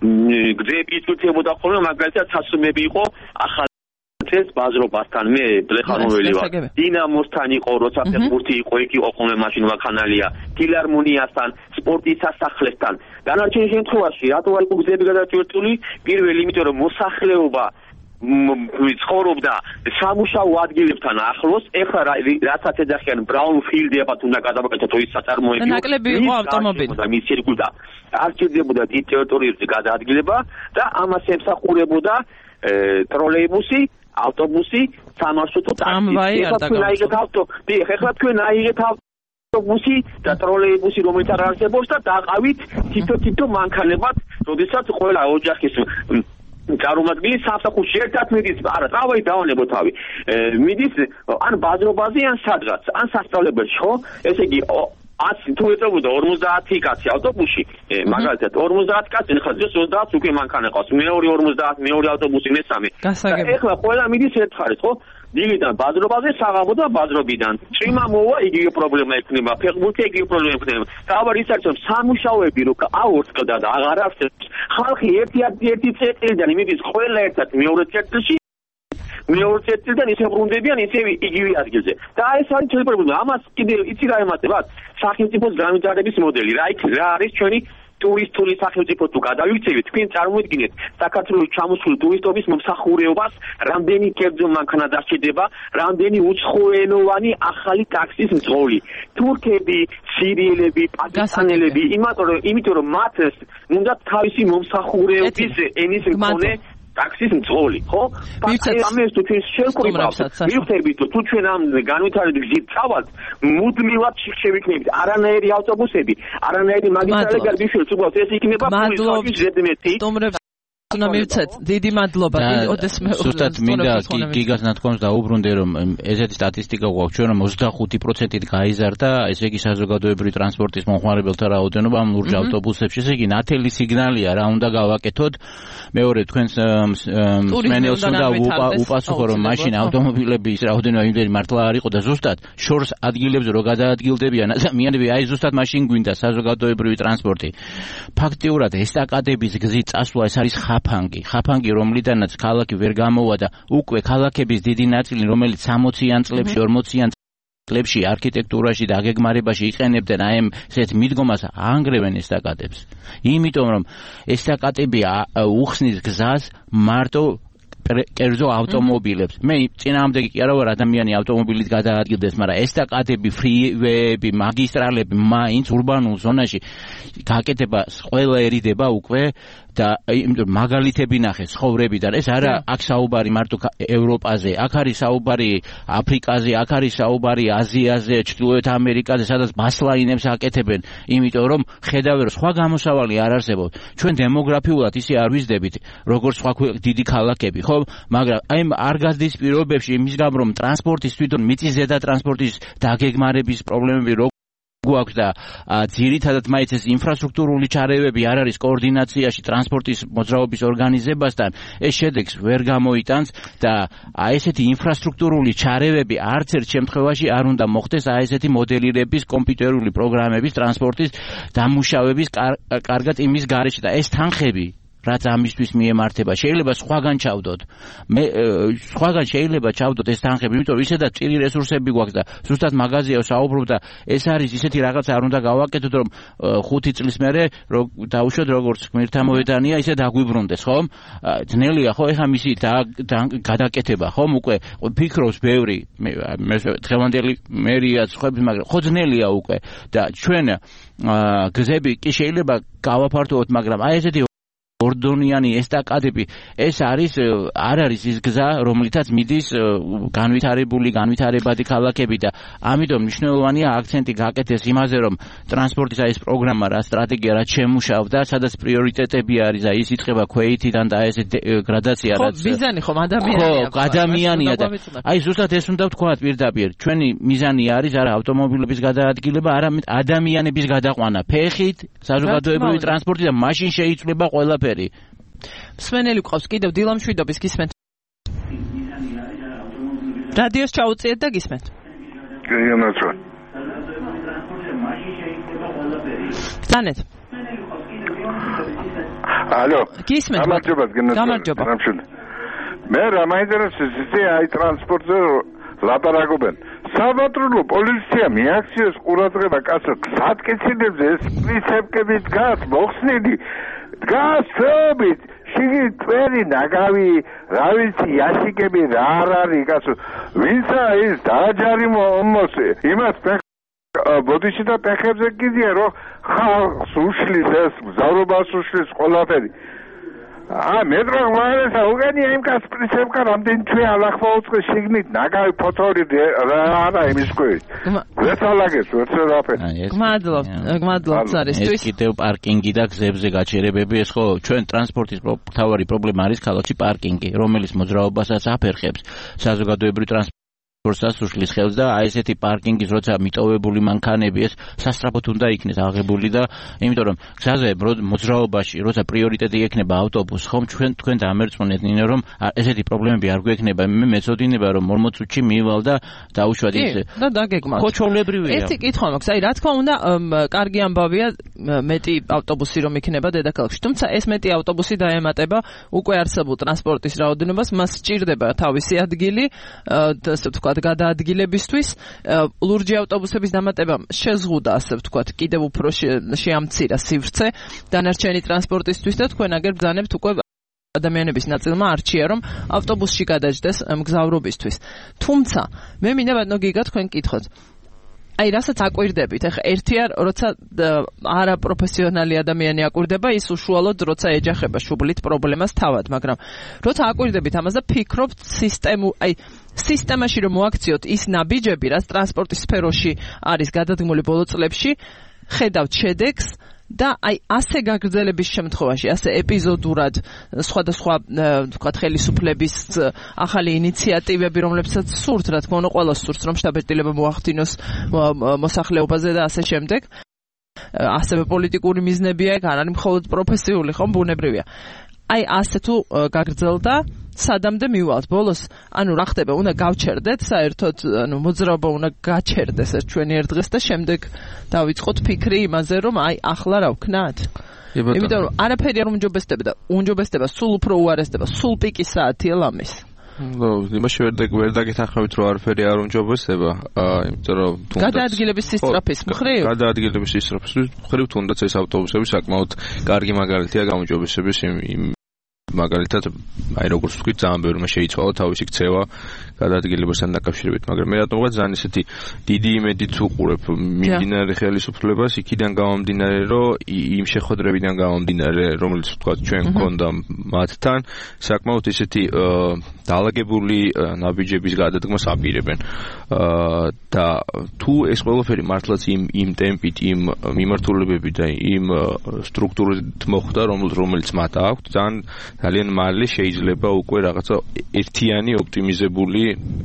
გზები იწვეთებოდა ხოლმე მაგალითად სასუმები იყო ახალ ეს ბაზრობასთან მე ბლეხანოველი ვარ დინამოსთან იყო როცა ფეხბურთი იყო იქ იყო ხოლმე მაშინ ვაქანალია ფილარმონიასთან სპორტის სასახლესთან დანარჩენ შემთხვევაში რატო არ იყო გზები გადაწყვეტილი პირველი იმიტომ რომ მოსახლეობა ცხოვრობდა სამუშაო ადგილებთან ახლოს ეხლა რასაც ეძახიან ბრაუნფილდებად უნდა გადავაკეთოთ ის საწარმოები ნაკლები იყო ავტომობილი და მის ცირკულტა არ ჭირდებოდა დიდ ტერიტორიებზე გადაადგილება და ამას ემსახურებოდა ტროლეიბუსი ავტობუსი, სამარშრუტო ტრამვაი არ დაგავთ. დიახ, ეხლა თქვენ აიღეთ ავტობუსი და ტროლეიბუსი, რომელიც არ არსებობს და დაყავით თითო-თითო მანქანებად, როდესაც ყველა ოჯახის წარმომადგენელი სამსახურში ერთად მიდის, არა, ტრამვაი დავანებო თავი. მიდის ან ბაზრობაზე, ან სადღაც, ან სასწავლებელში, ხო? ესე იგი ათი თუ ეწებოდა ორმოცდაათი კაცი ავტობუსში, მაგალითად ორმოცდაათი კაცი ხა ძეს ოცდაათი უკვე მანქანა ყავს, მეორე ორმოცდაათი, მეორე ავტობუსი, მესამე. ეხლა ყველა მიდის ერთ ხარეს, ხო? დილიდან ბაზრობაზე, საღამო და ბაზრობიდან. წვიმა მოვა, იგივე პრობლემა ექნება, ფეხბურთი იგივე პრობლემა ექნება. თავარი ის არის, რომ სამუშაოები რო აორწყდა და აღარ არსებობს, ხალხი ერთი ერთი წელიდან მიდის ყველა ერთად მეორე წერტილში მეორე წერტილიდან ისე ბრუნდებიან ისევ იგივე ადგილზე. და ეს არის ჩვენი პრობლემა. ამას კიდე იცი რა ემატებათ? სახელმწიფოს განვითარების მოდელი. რა იქ რა არის ჩვენი ტურისტული სახელმწიფო თუ გადავიქცევით, თქვენ წარმოიდგინეთ საქართველოს ჩამოსული ტურისტობის მომსახურეობას, რამდენი კერძო მანქანა დასჭირდება, რამდენი უცხოენოვანი ახალი ტაქსის მძღოლი. თურქები, სირიელები, პაკისტანელები, იმიტომ რომ მათ უნდა თავისი მომსახურეობის ენის მქონე ტაქსის მძღოლი, ხო? ამას თუ ჩვენ შევკრიბავთ, მივხვდებით, თუ ჩვენ ამ განვითარების გზით წავალთ, მუდმივად შევიქნებით არანაირი ავტობუსები, არანაირი მაგისტრალები არ გიშვიათ, უბრალოდ ეს იქნება პულისის ზედმეტი. უნდა მივცეთ, დიდი მადლობა. ზუსტად მინდა გიგას ნათქვამს დაუბრუნდე, რომ ესეთი სტატისტიკა გვაქვს ჩვენ, რომ ოცდახუთი პროცენტით გაიზარდა, ესე იგი საზოგადოებრივი ტრანსპორტის მომხმარებელთა რაოდენობა ამ ლურჯ ავტობუსებში. ესე იგი ნათელი სიგნალია რა უნდა გავაკეთოთ. მეორე თქვენს მსმენელს უნდა უპასუხო, რომ მაშინ ავტომობილების რაოდენობა იმდენი მართლა არ იყო და ზუსტად შორს ადგილებზე რო გადაადგილდებიან ადამიანები, აი ზუსტად მაშინ გვინდა საზოგადოებრივი ტრანსპორტი. ფაქტიურად ესტაკადების გზით წასვლა ეს არის ხაფანგი, ხაფანგი რომლიდანაც ქალაქი ვერ გამოვა და უკვე ქალაქების დიდი ნაწილი, რომელიც სამოციან წლებში, ორმოციან წლებში არქიტექტურაში და აგეგმარებაში იყენებდნენ აი ამ ესეთ მიდგომას ანგრევენ ესტაკადებს. იმიტომ რომ ესტაკადები უხსნის გზას მარტო კერძო ავტომობილებს. მე წინააღმდეგი კი არა ვარ ადამიანი ავტომობილით გადაადგილდეს, მაგრამ ესტაკადები, ფრივეები, მაგისტრალები მაინც ურბანულ ზონაში გაკეთება ყველაერიდება უკვე და მაგალითები ნახე ცხოვრებიდან ეს არა აქ საუბარი მარტო ევროპაზე აქ არის საუბარი აფრიკაზე აქ არის საუბარი აზიაზე ჩრდილოეთ ამერიკაზე სადაც ბასლაინებს აკეთებენ იმიტომ რომ ხედავენ რომ სხვა გამოსავალი არ არსებობს ჩვენ დემოგრაფიულად ისე არ ვიზრდებით როგორც სხვა დიდი ქალაქები ხო მაგრამ აი არ გადის პირობებში იმის გამო რომ ტრანსპორტის თვითონ მიწისზედა ტრანსპორტის დაგეგმარების პრობლემები გვაქვს და ძირითადად მაინც ეს ინფრასტრუქტურული ჩარევები არ არის კოორდინაციაში ტრანსპორტის მოძრაობის ორგანიზებასთან ეს შედეგს ვერ გამოიტანს და აი ესეთი ინფრასტრუქტურული ჩარევები არც ერთ შემთხვევაში არ უნდა მოხდეს აი ესეთი მოდელირების კომპიუტერული პროგრამების ტრანსპორტის დამუშავების კარგად იმის გარეშე და ეს თანხები რაც ამისთვის მიემართება შეიძლება სხვაგან ჩავდოთ მე სხვაგან შეიძლება ჩავდოთ ეს თანხები იმიტომ რომ ისედაც წილი რესურსები გვაქვს და ზუსტად მაგაზია საუბრობ და ეს არის ისეთი რაღაც არ უნდა გავაკეთოთ რომ ხუთი წლის მერე დავუშვათ როგორც ღმერთთა მოედანია ისე დაგვიბრუნდეს ხომ ძნელია ხო ეხა მისი გადაკეთება ხომ უკვე ფიქრობს ბევრი მე დღევანდელი მერიაც ხვების მაგრამ ხო ძნელია უკვე და ჩვენ გზები კი შეიძლება გავაფართოვოთ მაგრამ აი ესეთი ორდონიანი ესტაკადები ეს არის არ არის ის გზა რომლითაც მიდის განვითარებული განვითარებადი ქალაქები და ამიტომ მნიშვნელოვანია აქცენტი გაკეთდეს იმაზე რომ ტრანსპორტის აი ეს პროგრამა რა სტრატეგია რა შემუშავდა სადაც პრიორიტეტები არის აი ის იტყება ქვეითიდან და აი ეს გრადაცია რაც ხო მიზანი ხომ ადამიანია ხო ადამიანია და აი ზუსტად ეს უნდა ვთქვათ პირდაპირ ჩვენი მიზანი არის არა ავტომობილების გადაადგილება არამედ ადამიანების გადაყვანა ფეხით საზოგადოებრივი ტრანსპორტი და მაშინ შეიცვლება ყველაფერი მსმენელი გვყავს კიდევ დილამშვიდობის გისმენთ რადიოს ჩაუწიეთ და გისმენთ გიგანაცო დანეთ ალო გისმენთ გამარჯობა გამარჯობა მე რა მაინტერესებს ისე აი ტრანსპორტზე ლაპარაკობენ საბატონო პოლიცია მიაქციოს ყურადღება კაცო სადგეცილებზე ეს პრინციპები დგას მოხსნილი გასწრებით შიგი წვერი ნაგავი რა ვიცი იაშიკები რა არის კაცო ვინცა ის დააჯარი მომოსე იმას ბოდიში და პეხებზე კიდია რომ ხალხს უშლის ეს მგზავრობას უშლის ყველაფერი ა მეტრო ვარესა უგანია იმ კაც პრინციპკა რამდენი თვე ალახმოუწყე შიგნით ნაგავი ფოთორი რა არა იმის კვერი ვეცალაგეს ვეცალაფერი გმადლობ გმადლობ წარისთვის ეს კიდევ პარკინგი და გზებზე გაჩერებები ეს ხო ჩვენ ტრანსპორტის მთავარი პრობლემა არის ქალაქში პარკინგი რომელიც მოძრაობასაც აფერხებს საზოგადოებრივ ტრანსპორტს საშუშლის ხელს და აი ესეთი პარკინგის როცა მიტოვებული მანქანები ეს სასწრაფოდ უნდა იქნეს აღებული და იმიტომ რომ გზაზე მოძრაობაში როცა პრიორიტეტი ექნება ავტობუსს ხომ ჩვენ თქვენ დამერწმუნეთ ნინო რომ ესეთი პრობლემები არ გვექნება მე მეწოდინება რომ ორმოც წუთში მივალ და დაუშვათ ის და დაგეგმავთ ხოჩოლებრივია ერთი კითხვა მაქვს აი რა თქმა უნდა კარგი ამბავია მეტი ავტობუსი რომ იქნება დედაქალაქში თუმცა ეს მეტი ავტობუსი დაემატება უკვე არსებულ ტრანსპორტის რაოდენობას მას სჭირდება თავისი ადგილი ასე ვთქვათ გადაადგილებისთვის ლურჯი ავტობუსების დამატება შეზღუდა ასე ვთქვათ კიდევ უფრო შეამცირა სივრცე დანარჩენი ტრანსპორტისთვის და თქვენ აგერ ბრძანებთ უკვე ადამიანების ნაწილმა არჩია რომ ავტობუსში გადაჯდეს მგზავრობისთვის თუმცა მე მინდა ბატონო გიგა თქვენ კითხოთ აი რასაც აკვირდებით ახლა ერთია როცა არაპროფესიონალი ადამიანი აკვირდება ის უშუალოდ როცა ეჯახება შუბლით პრობლემას თავად მაგრამ როცა აკვირდებით ამას და ფიქრობთ სისტემუ აი სისტემაში რომ მოაქციოთ ის ნაბიჯები რაც ტრანსპორტის სფეროში არის გადადგმული ბოლო წლებში ხედავთ შედეგს და აი ასე გაგრძელების შემთხვევაში ასე ეპიზოდურად სხვადასხვა ვთქვათ ხელისუფლების ახალი ინიციატივები რომლებსაც სურთ რა თქმა უნდა ყველა სურთ რომ შტაბ-ბეტილება მოახდინოს მოსახლეობაზე და ასე შემდეგ ასევე პოლიტიკური მიზნებია ეგ არ არის მხოლოდ პროფესიული ხომ ბუნებრივია აი ასე თუ გაგრძელდა სადამდე მივალთ ბოლოს ანუ რა ხდება უნდა გავჩერდეთ საერთოდ ანუ მოძრაობა უნდა გაჩერდეს ეს ჩვენი ერთ დღეს და შემდეგ დავიწყოთ ფიქრი იმაზე რომ აი ახლა რა ვქნათ იმიტომ რომ არაფერი არ უმჯობესდება და უმჯობესდება სულ უფრო უარესდება სულ პიკის საათია ლამის ნუ იმაში ვერ დაგეთანხმებით რომ არაფერი არ უმჯობესდება იმიტომ რომ გადაადგილების სისწრაფის მხრივ გადაადგილების სისწრაფის მხრივ თუნდაც ეს ავტობუსები საკმაოდ კარგი მაგალითია გაუმჯობესების იმ მაგალითად აი როგორც ვთქვით ძალიან ბევრმა შეიცვალა თავისი ქცევა გადაადგილებასთან დაკავშირებით, მაგრამ მე რატომ ვარ ძალიან ისეთი დიდი იმედით უყურებ მიმდინარე ხელისუფლებას იქიდან გამომდინარე, რომ იმ შეხვედრებიდან გამომდინარე, რომელიც ვთქვათ ჩვენ გქონდა მათთან, საკმაოდ ისეთი დაალაგებული ნაბიჯების გადადგმას აპირებენ. და თუ ეს ყველაფერი მართლაც იმ იმ ტემპით, იმ მიმართულებებით და იმ სტრუქტურით მოხდა, რომელიც მათ აქვთ, ძალიან ძალიან მალე შეიძლება უკვე რაღაცა ერთიანი ოპტიმიზებული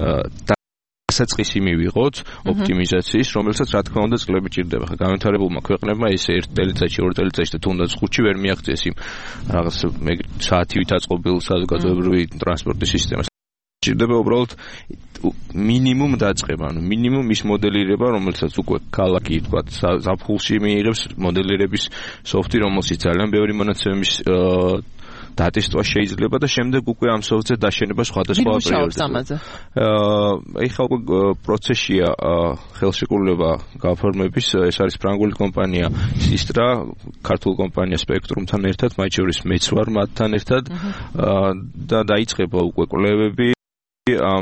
დასაწყისი მივიღოთ ოპტიმიზაციის, რომელსაც რა თქმა უნდა წლები ჭირდება. ხა განვითარებულმა ქვეყნებმა ეს ერთ წელიწადში, ორ წელიწადში და თუნდაც ხუთში ვერ მიაღწიეს იმ რაღაც საათივით აწყობილ საზოგადოებრივი ტრანსპორტის სისტემას. ჭირდება უბრალოდ მინიმუმ დაწყება, ანუ მინიმუმ ის მოდელირება, რომელსაც უკვე ქალაქი თქვა ზაფხულში მიიღებს მოდელირების სოფტი, რომელსაც ძალიან ბევრი მონაცემის დატესტვა შეიძლება და შემდეგ უკვე ამ სოფტზე დაშენება სხვადასხვა პერიოდში. აა ეხლა უკვე პროცესია ხელშეკრულება გაფორმების, ეს არის ფრანგული კომპანია Sistra, ქართულ კომპანია Spectrum-თან ერთად, მათ შორის მეც ვარ მათთან ერთად და დაიწყება უკვე კვლევები ამ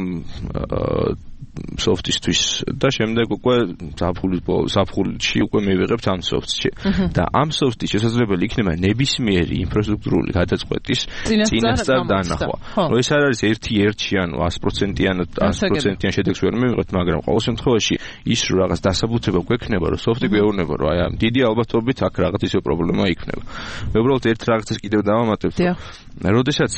სოფტისთვის და შემდეგ უკვე ზაფხულში უკვე მივიღებთ ამ სოფტში და ამ სოფტის შესაძლებელი იქნება ნებისმიერი ინფრასტრუქტურული გადაწყვეტის წინასწარ დანახვა. რომ ეს არ არის ერთი ერთში ანუ ას პროცენტიან ას პროცენტიან შედეგს ვერ მივიღებთ, მაგრამ ყოველ შემთხვევაში ის რომ რაღაც დასაბუთება გვექნება, რომ სოფტი გვეუბნება, რომ აი ამ დიდი ალბათობით აქ რაღაც ისე პრობლემა იქნება. მე უბრალოდ ერთ რაღაცას კიდევ დავამატებთ. როდესაც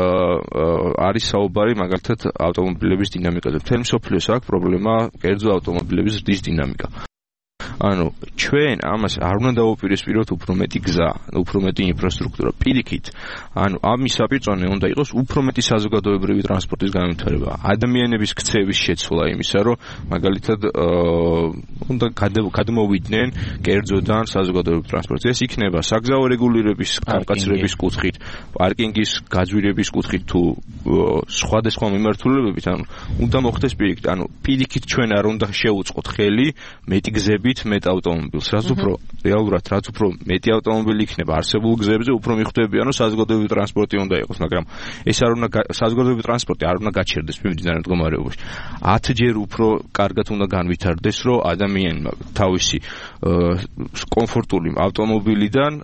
არის საუბარი მაგალითად ავტომობილების დინამიკაზე, მთელი მსოფლიოს აქვს პრობლემა კერძო ავტომობილების ზრდის დინამიკა. ანუ ჩვენ ამას არ უნდა დავუპირისპიროთ უფრო მეტი გზა, უფრო მეტი ინფრასტრუქტურა. პირიქით, ანუ ამის საპირწონე უნდა იყოს უფრო მეტი საზოგადოებრივი ტრანსპორტის განვითარება, ადამიანების ქცევის შეცვლა იმისა, რომ მაგალითად უნდა გადმოვიდნენ კერძოდან საზოგადოებრივ ტრანსპორტზე. ეს იქნება საგზაო რეგულირების გამკაცრების კუთხით, პარკინგის გაძვირების კუთხით თუ სხვადასხვა მიმართულებებით, ანუ უნდა მოხდეს პირიქით, ანუ პირიქით ჩვენ არ უნდა შევუწყოთ ხელი მეტი გზებით მეტ ავტომობილს, რაც უფრო რეალურად, რაც უფრო მეტი ავტომობილი იქნება არსებულ გზებზე, უფრო მიხვდებიან, რომ საზოგადოებრივი ტრანსპორტი უნდა იყოს, მაგრამ ეს არ უნდა საზოგადოებრივი ტრანსპორტი არ უნდა გაჩერდეს მიმდინარე მდგომარეობაში. ათჯერ უფრო კარგად უნდა განვითარდეს, რომ ადამიანმა თავისი კომფორტული ავტომობილიდან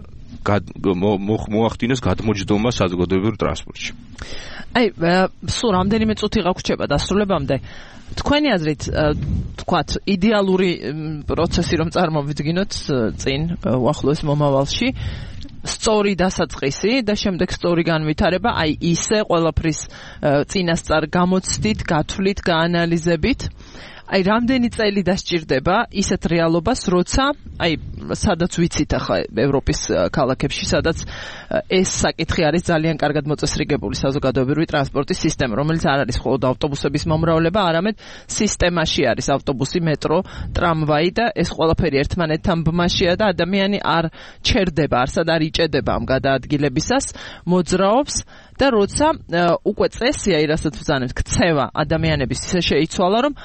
მოახდინოს გადმოჯდომა საზოგადოებრივ ტრანსპორტში. აი, სულ რამდენიმე წუთი გაგვჭება დასრულებამდე. თქვენი აზრით, თქვათ, იდეალური პროცესი რომ წარმოვიდგინოთ წინ უახლოეს მომავალში, სწორი დასაწყისი და შემდეგ სწორი განვითარება, აი ისე ყველაფრის წინასწარ გამოცდით, გათვლით, გაანალიზებით. აი რამდენი წელი დასჭირდება ისეთ რეალობას, როცა აი სადაც ვიცით ახლა ევროპის ქალაქებში, სადაც ეს საკითხი არის ძალიან კარგად მოწესრიგებული საზოგადოებრივი ტრანსპორტის სისტემა, რომელიც არ არის მხოლოდ ავტობუსების მომრავლება, არამედ სისტემაში არის ავტობუსი, მეტრო, ტრამვაი და ეს ყველაფერი ერთმანეთთან ბმაშია და ადამიანი არ ჩერდება, არსად არ იჭედება ამ გადაადგილებისას, მოძრაობს და როცა უკვე წესია, რასაც ვზანებთ, ქცევა ადამიანების ისე შეიცვალა, რომ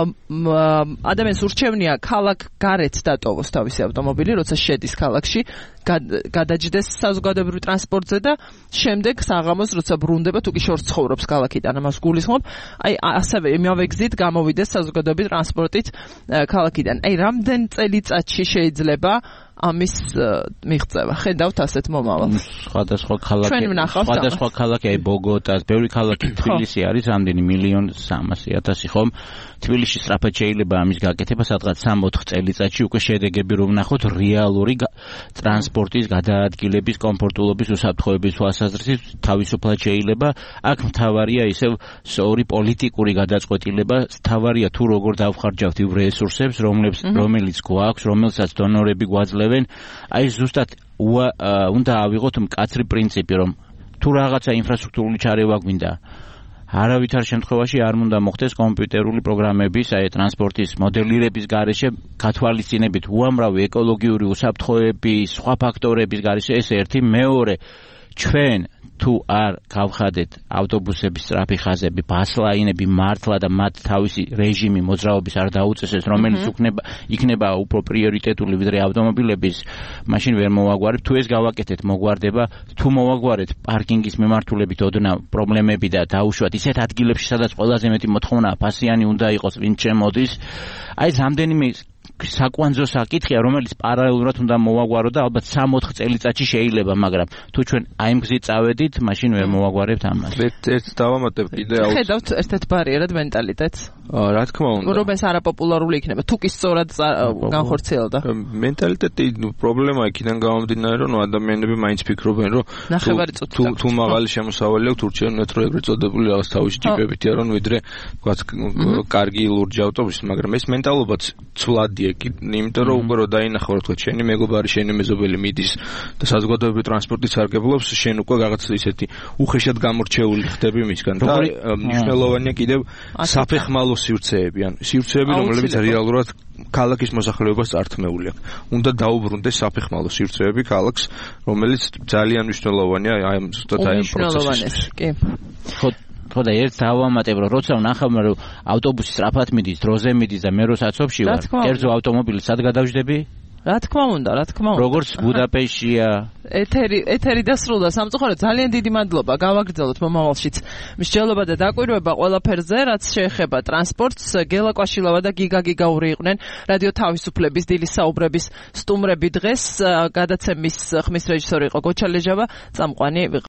ადამიანს ურჩევნია ქალაქ გარეთ დატოვოს თავისი ავტომობილი, როცა შედის ქალაქში, გადაჯდეს საზოგადოებრივ ტრანსპორტზე და შემდეგ საღამოს როცა ბრუნდება, თუ კი შორს ცხოვრობს ქალაქიდან, ამას გულისხმობ, აი ასევე იმავე გზით გამოვიდეს საზოგადოებრივ ტრანსპორტით ქალაქიდან. აი რამდენ წელიწადში შეიძლება ამის მიღწევა? ხედავთ ასეთ მომავალს? სხვადასხვა ქალაქი, სხვადასხვა ქალაქი, აი ბოგოტა, ბევრი ქალაქი, თბილისი არის რამდენი მილიონ სამასი ათასი ხომ? თბილისში სწრაფად შეიძლება ამის გაკეთება, სადღაც სამ-ოთხ წელიწადში უკვე შედეგები რომ ვნახოთ რეალური ტრანსპორტის გადაადგილების, კომფორტულობის, უსაფრთხოების თვალსაზრისით თავისუფლად შეიძლება. აქ მთავარია ისევ სწორი პოლიტიკური გადაწყვეტილება, მთავარია თუ როგორ დავხარჯავთ იმ რესურსებს, რომელიც გვაქვს, რომელსაც დონორები გვაძლევენ. აი ზუსტად უნდა ავიღოთ მკაცრი პრინციპი, რომ თუ რაღაცა ინფრასტრუქტურული ჩარევა გვინდა, არავითარ შემთხვევაში არ უნდა მოხდეს კომპიუტერული პროგრამების, აი ტრანსპორტის მოდელირების გარეშე გათვალისწინებით უამრავი ეკოლოგიური უსაფრთხოების, სხვა ფაქტორების გარეშე. ეს ერთი, მეორე, ჩვენ თუ არ გავხადეთ ავტობუსების სწრაფი ხაზები, ბასლაინები მართლა და მათ თავისი რეჟიმი მოძრაობის არ დაუწესეს, რომელიც უკნება იქნება უფრო პრიორიტეტული ვიდრე ავტომობილების, მაშინ ვერ მოვაგვარებ. თუ ეს გავაკეთეთ, მოგვარდება. თუ მოვაგვარეთ პარკინგის მიმართულებით ოდნავ პრობლემები და დაუშვათ ისეთ ადგილებში, სადაც ყველაზე მეტი მოთხოვნაა, ფასიანი უნდა იყოს, ვინც შემოდის. აი ეს რამდენიმე საკვანძო საკითხია, რომელიც პარალელურად უნდა მოვაგვარო და ალბათ სამი-ოთხ წელიწადში შეიძლება, მაგრამ თუ ჩვენ აი ამ გზით წავედით, მაშინ ვერ მოვაგვარებთ ამას. ერთ დავამატებ კიდე აუც. ხედავთ ერთ-ერთ ბარიერად მენტალიტეტს. რა თქმა უნდა. რომლის არაპოპულარული იქნება, თუ კი სწორად განხორციელდა. მენტალიტეტი პრობლემა იქიდან გამომდინარე, რომ ადამიანები მაინც ფიქრობენ, რომ თუ თუ მაღალი შემოსავალი აქვს, ურჩევნეთ რომ ეგრეთ წოდებული რაღაც თავისი ტიპებითია, რომ ვიდრე ვთქვათ კარგი ლურჯი ავტობუსი, მაგრამ ეს მენტალობაც ცვლადია. იმიტომ რომ უკვე რო დაინახო რა თქვა შენი მეგობარი შენი მეზობელი მიდის და საზოგადოებრივი ტრანსპორტით სარგებლობს შენ უკვე რაღაც ისეთი უხეშად გამორჩეული ხდები მისგან და მნიშვნელოვანია კიდევ საფეხმალო სივრცეები ან სივრცეები რომლებიც რეალურად ქალაქის მოსახლეობას წართმეული აქვს უნდა დაუბრუნდეს საფეხმალო სივრცეები ქალაქს რომელიც ძალიან მნიშვნელოვანია აი ამ ზუსტად აი ამ პროცესში კი ხო და ერთ დავამატებ რომ როცა ვნახავ რომ ავტობუსი სწრაფად მიდის, დროზე მიდის და მე რო საცობში ვარ, კერძო ავტომობილი სად გადავждები? რა თქმა უნდა, რა თქმა უნდა. როგორც ბუდაპეშტია. ეთერი ეთერი დასრულდა სამწუხაროდ ძალიან დიდი მადლობა. გავაგრძელოთ მომავალშიც. მსჯელობა და დაკვირვება ყველაფერზე, რაც შეეხება ტრანსპორტს. გელა კვაშილავა და გიგა გიგაური იყვნენ რადიო თავისუფლების დილის საუბრების სტუმრები დღეს. გადაცემის ხმის რეჟისორი იყო გოჩა ლეჟავა, წამყვანი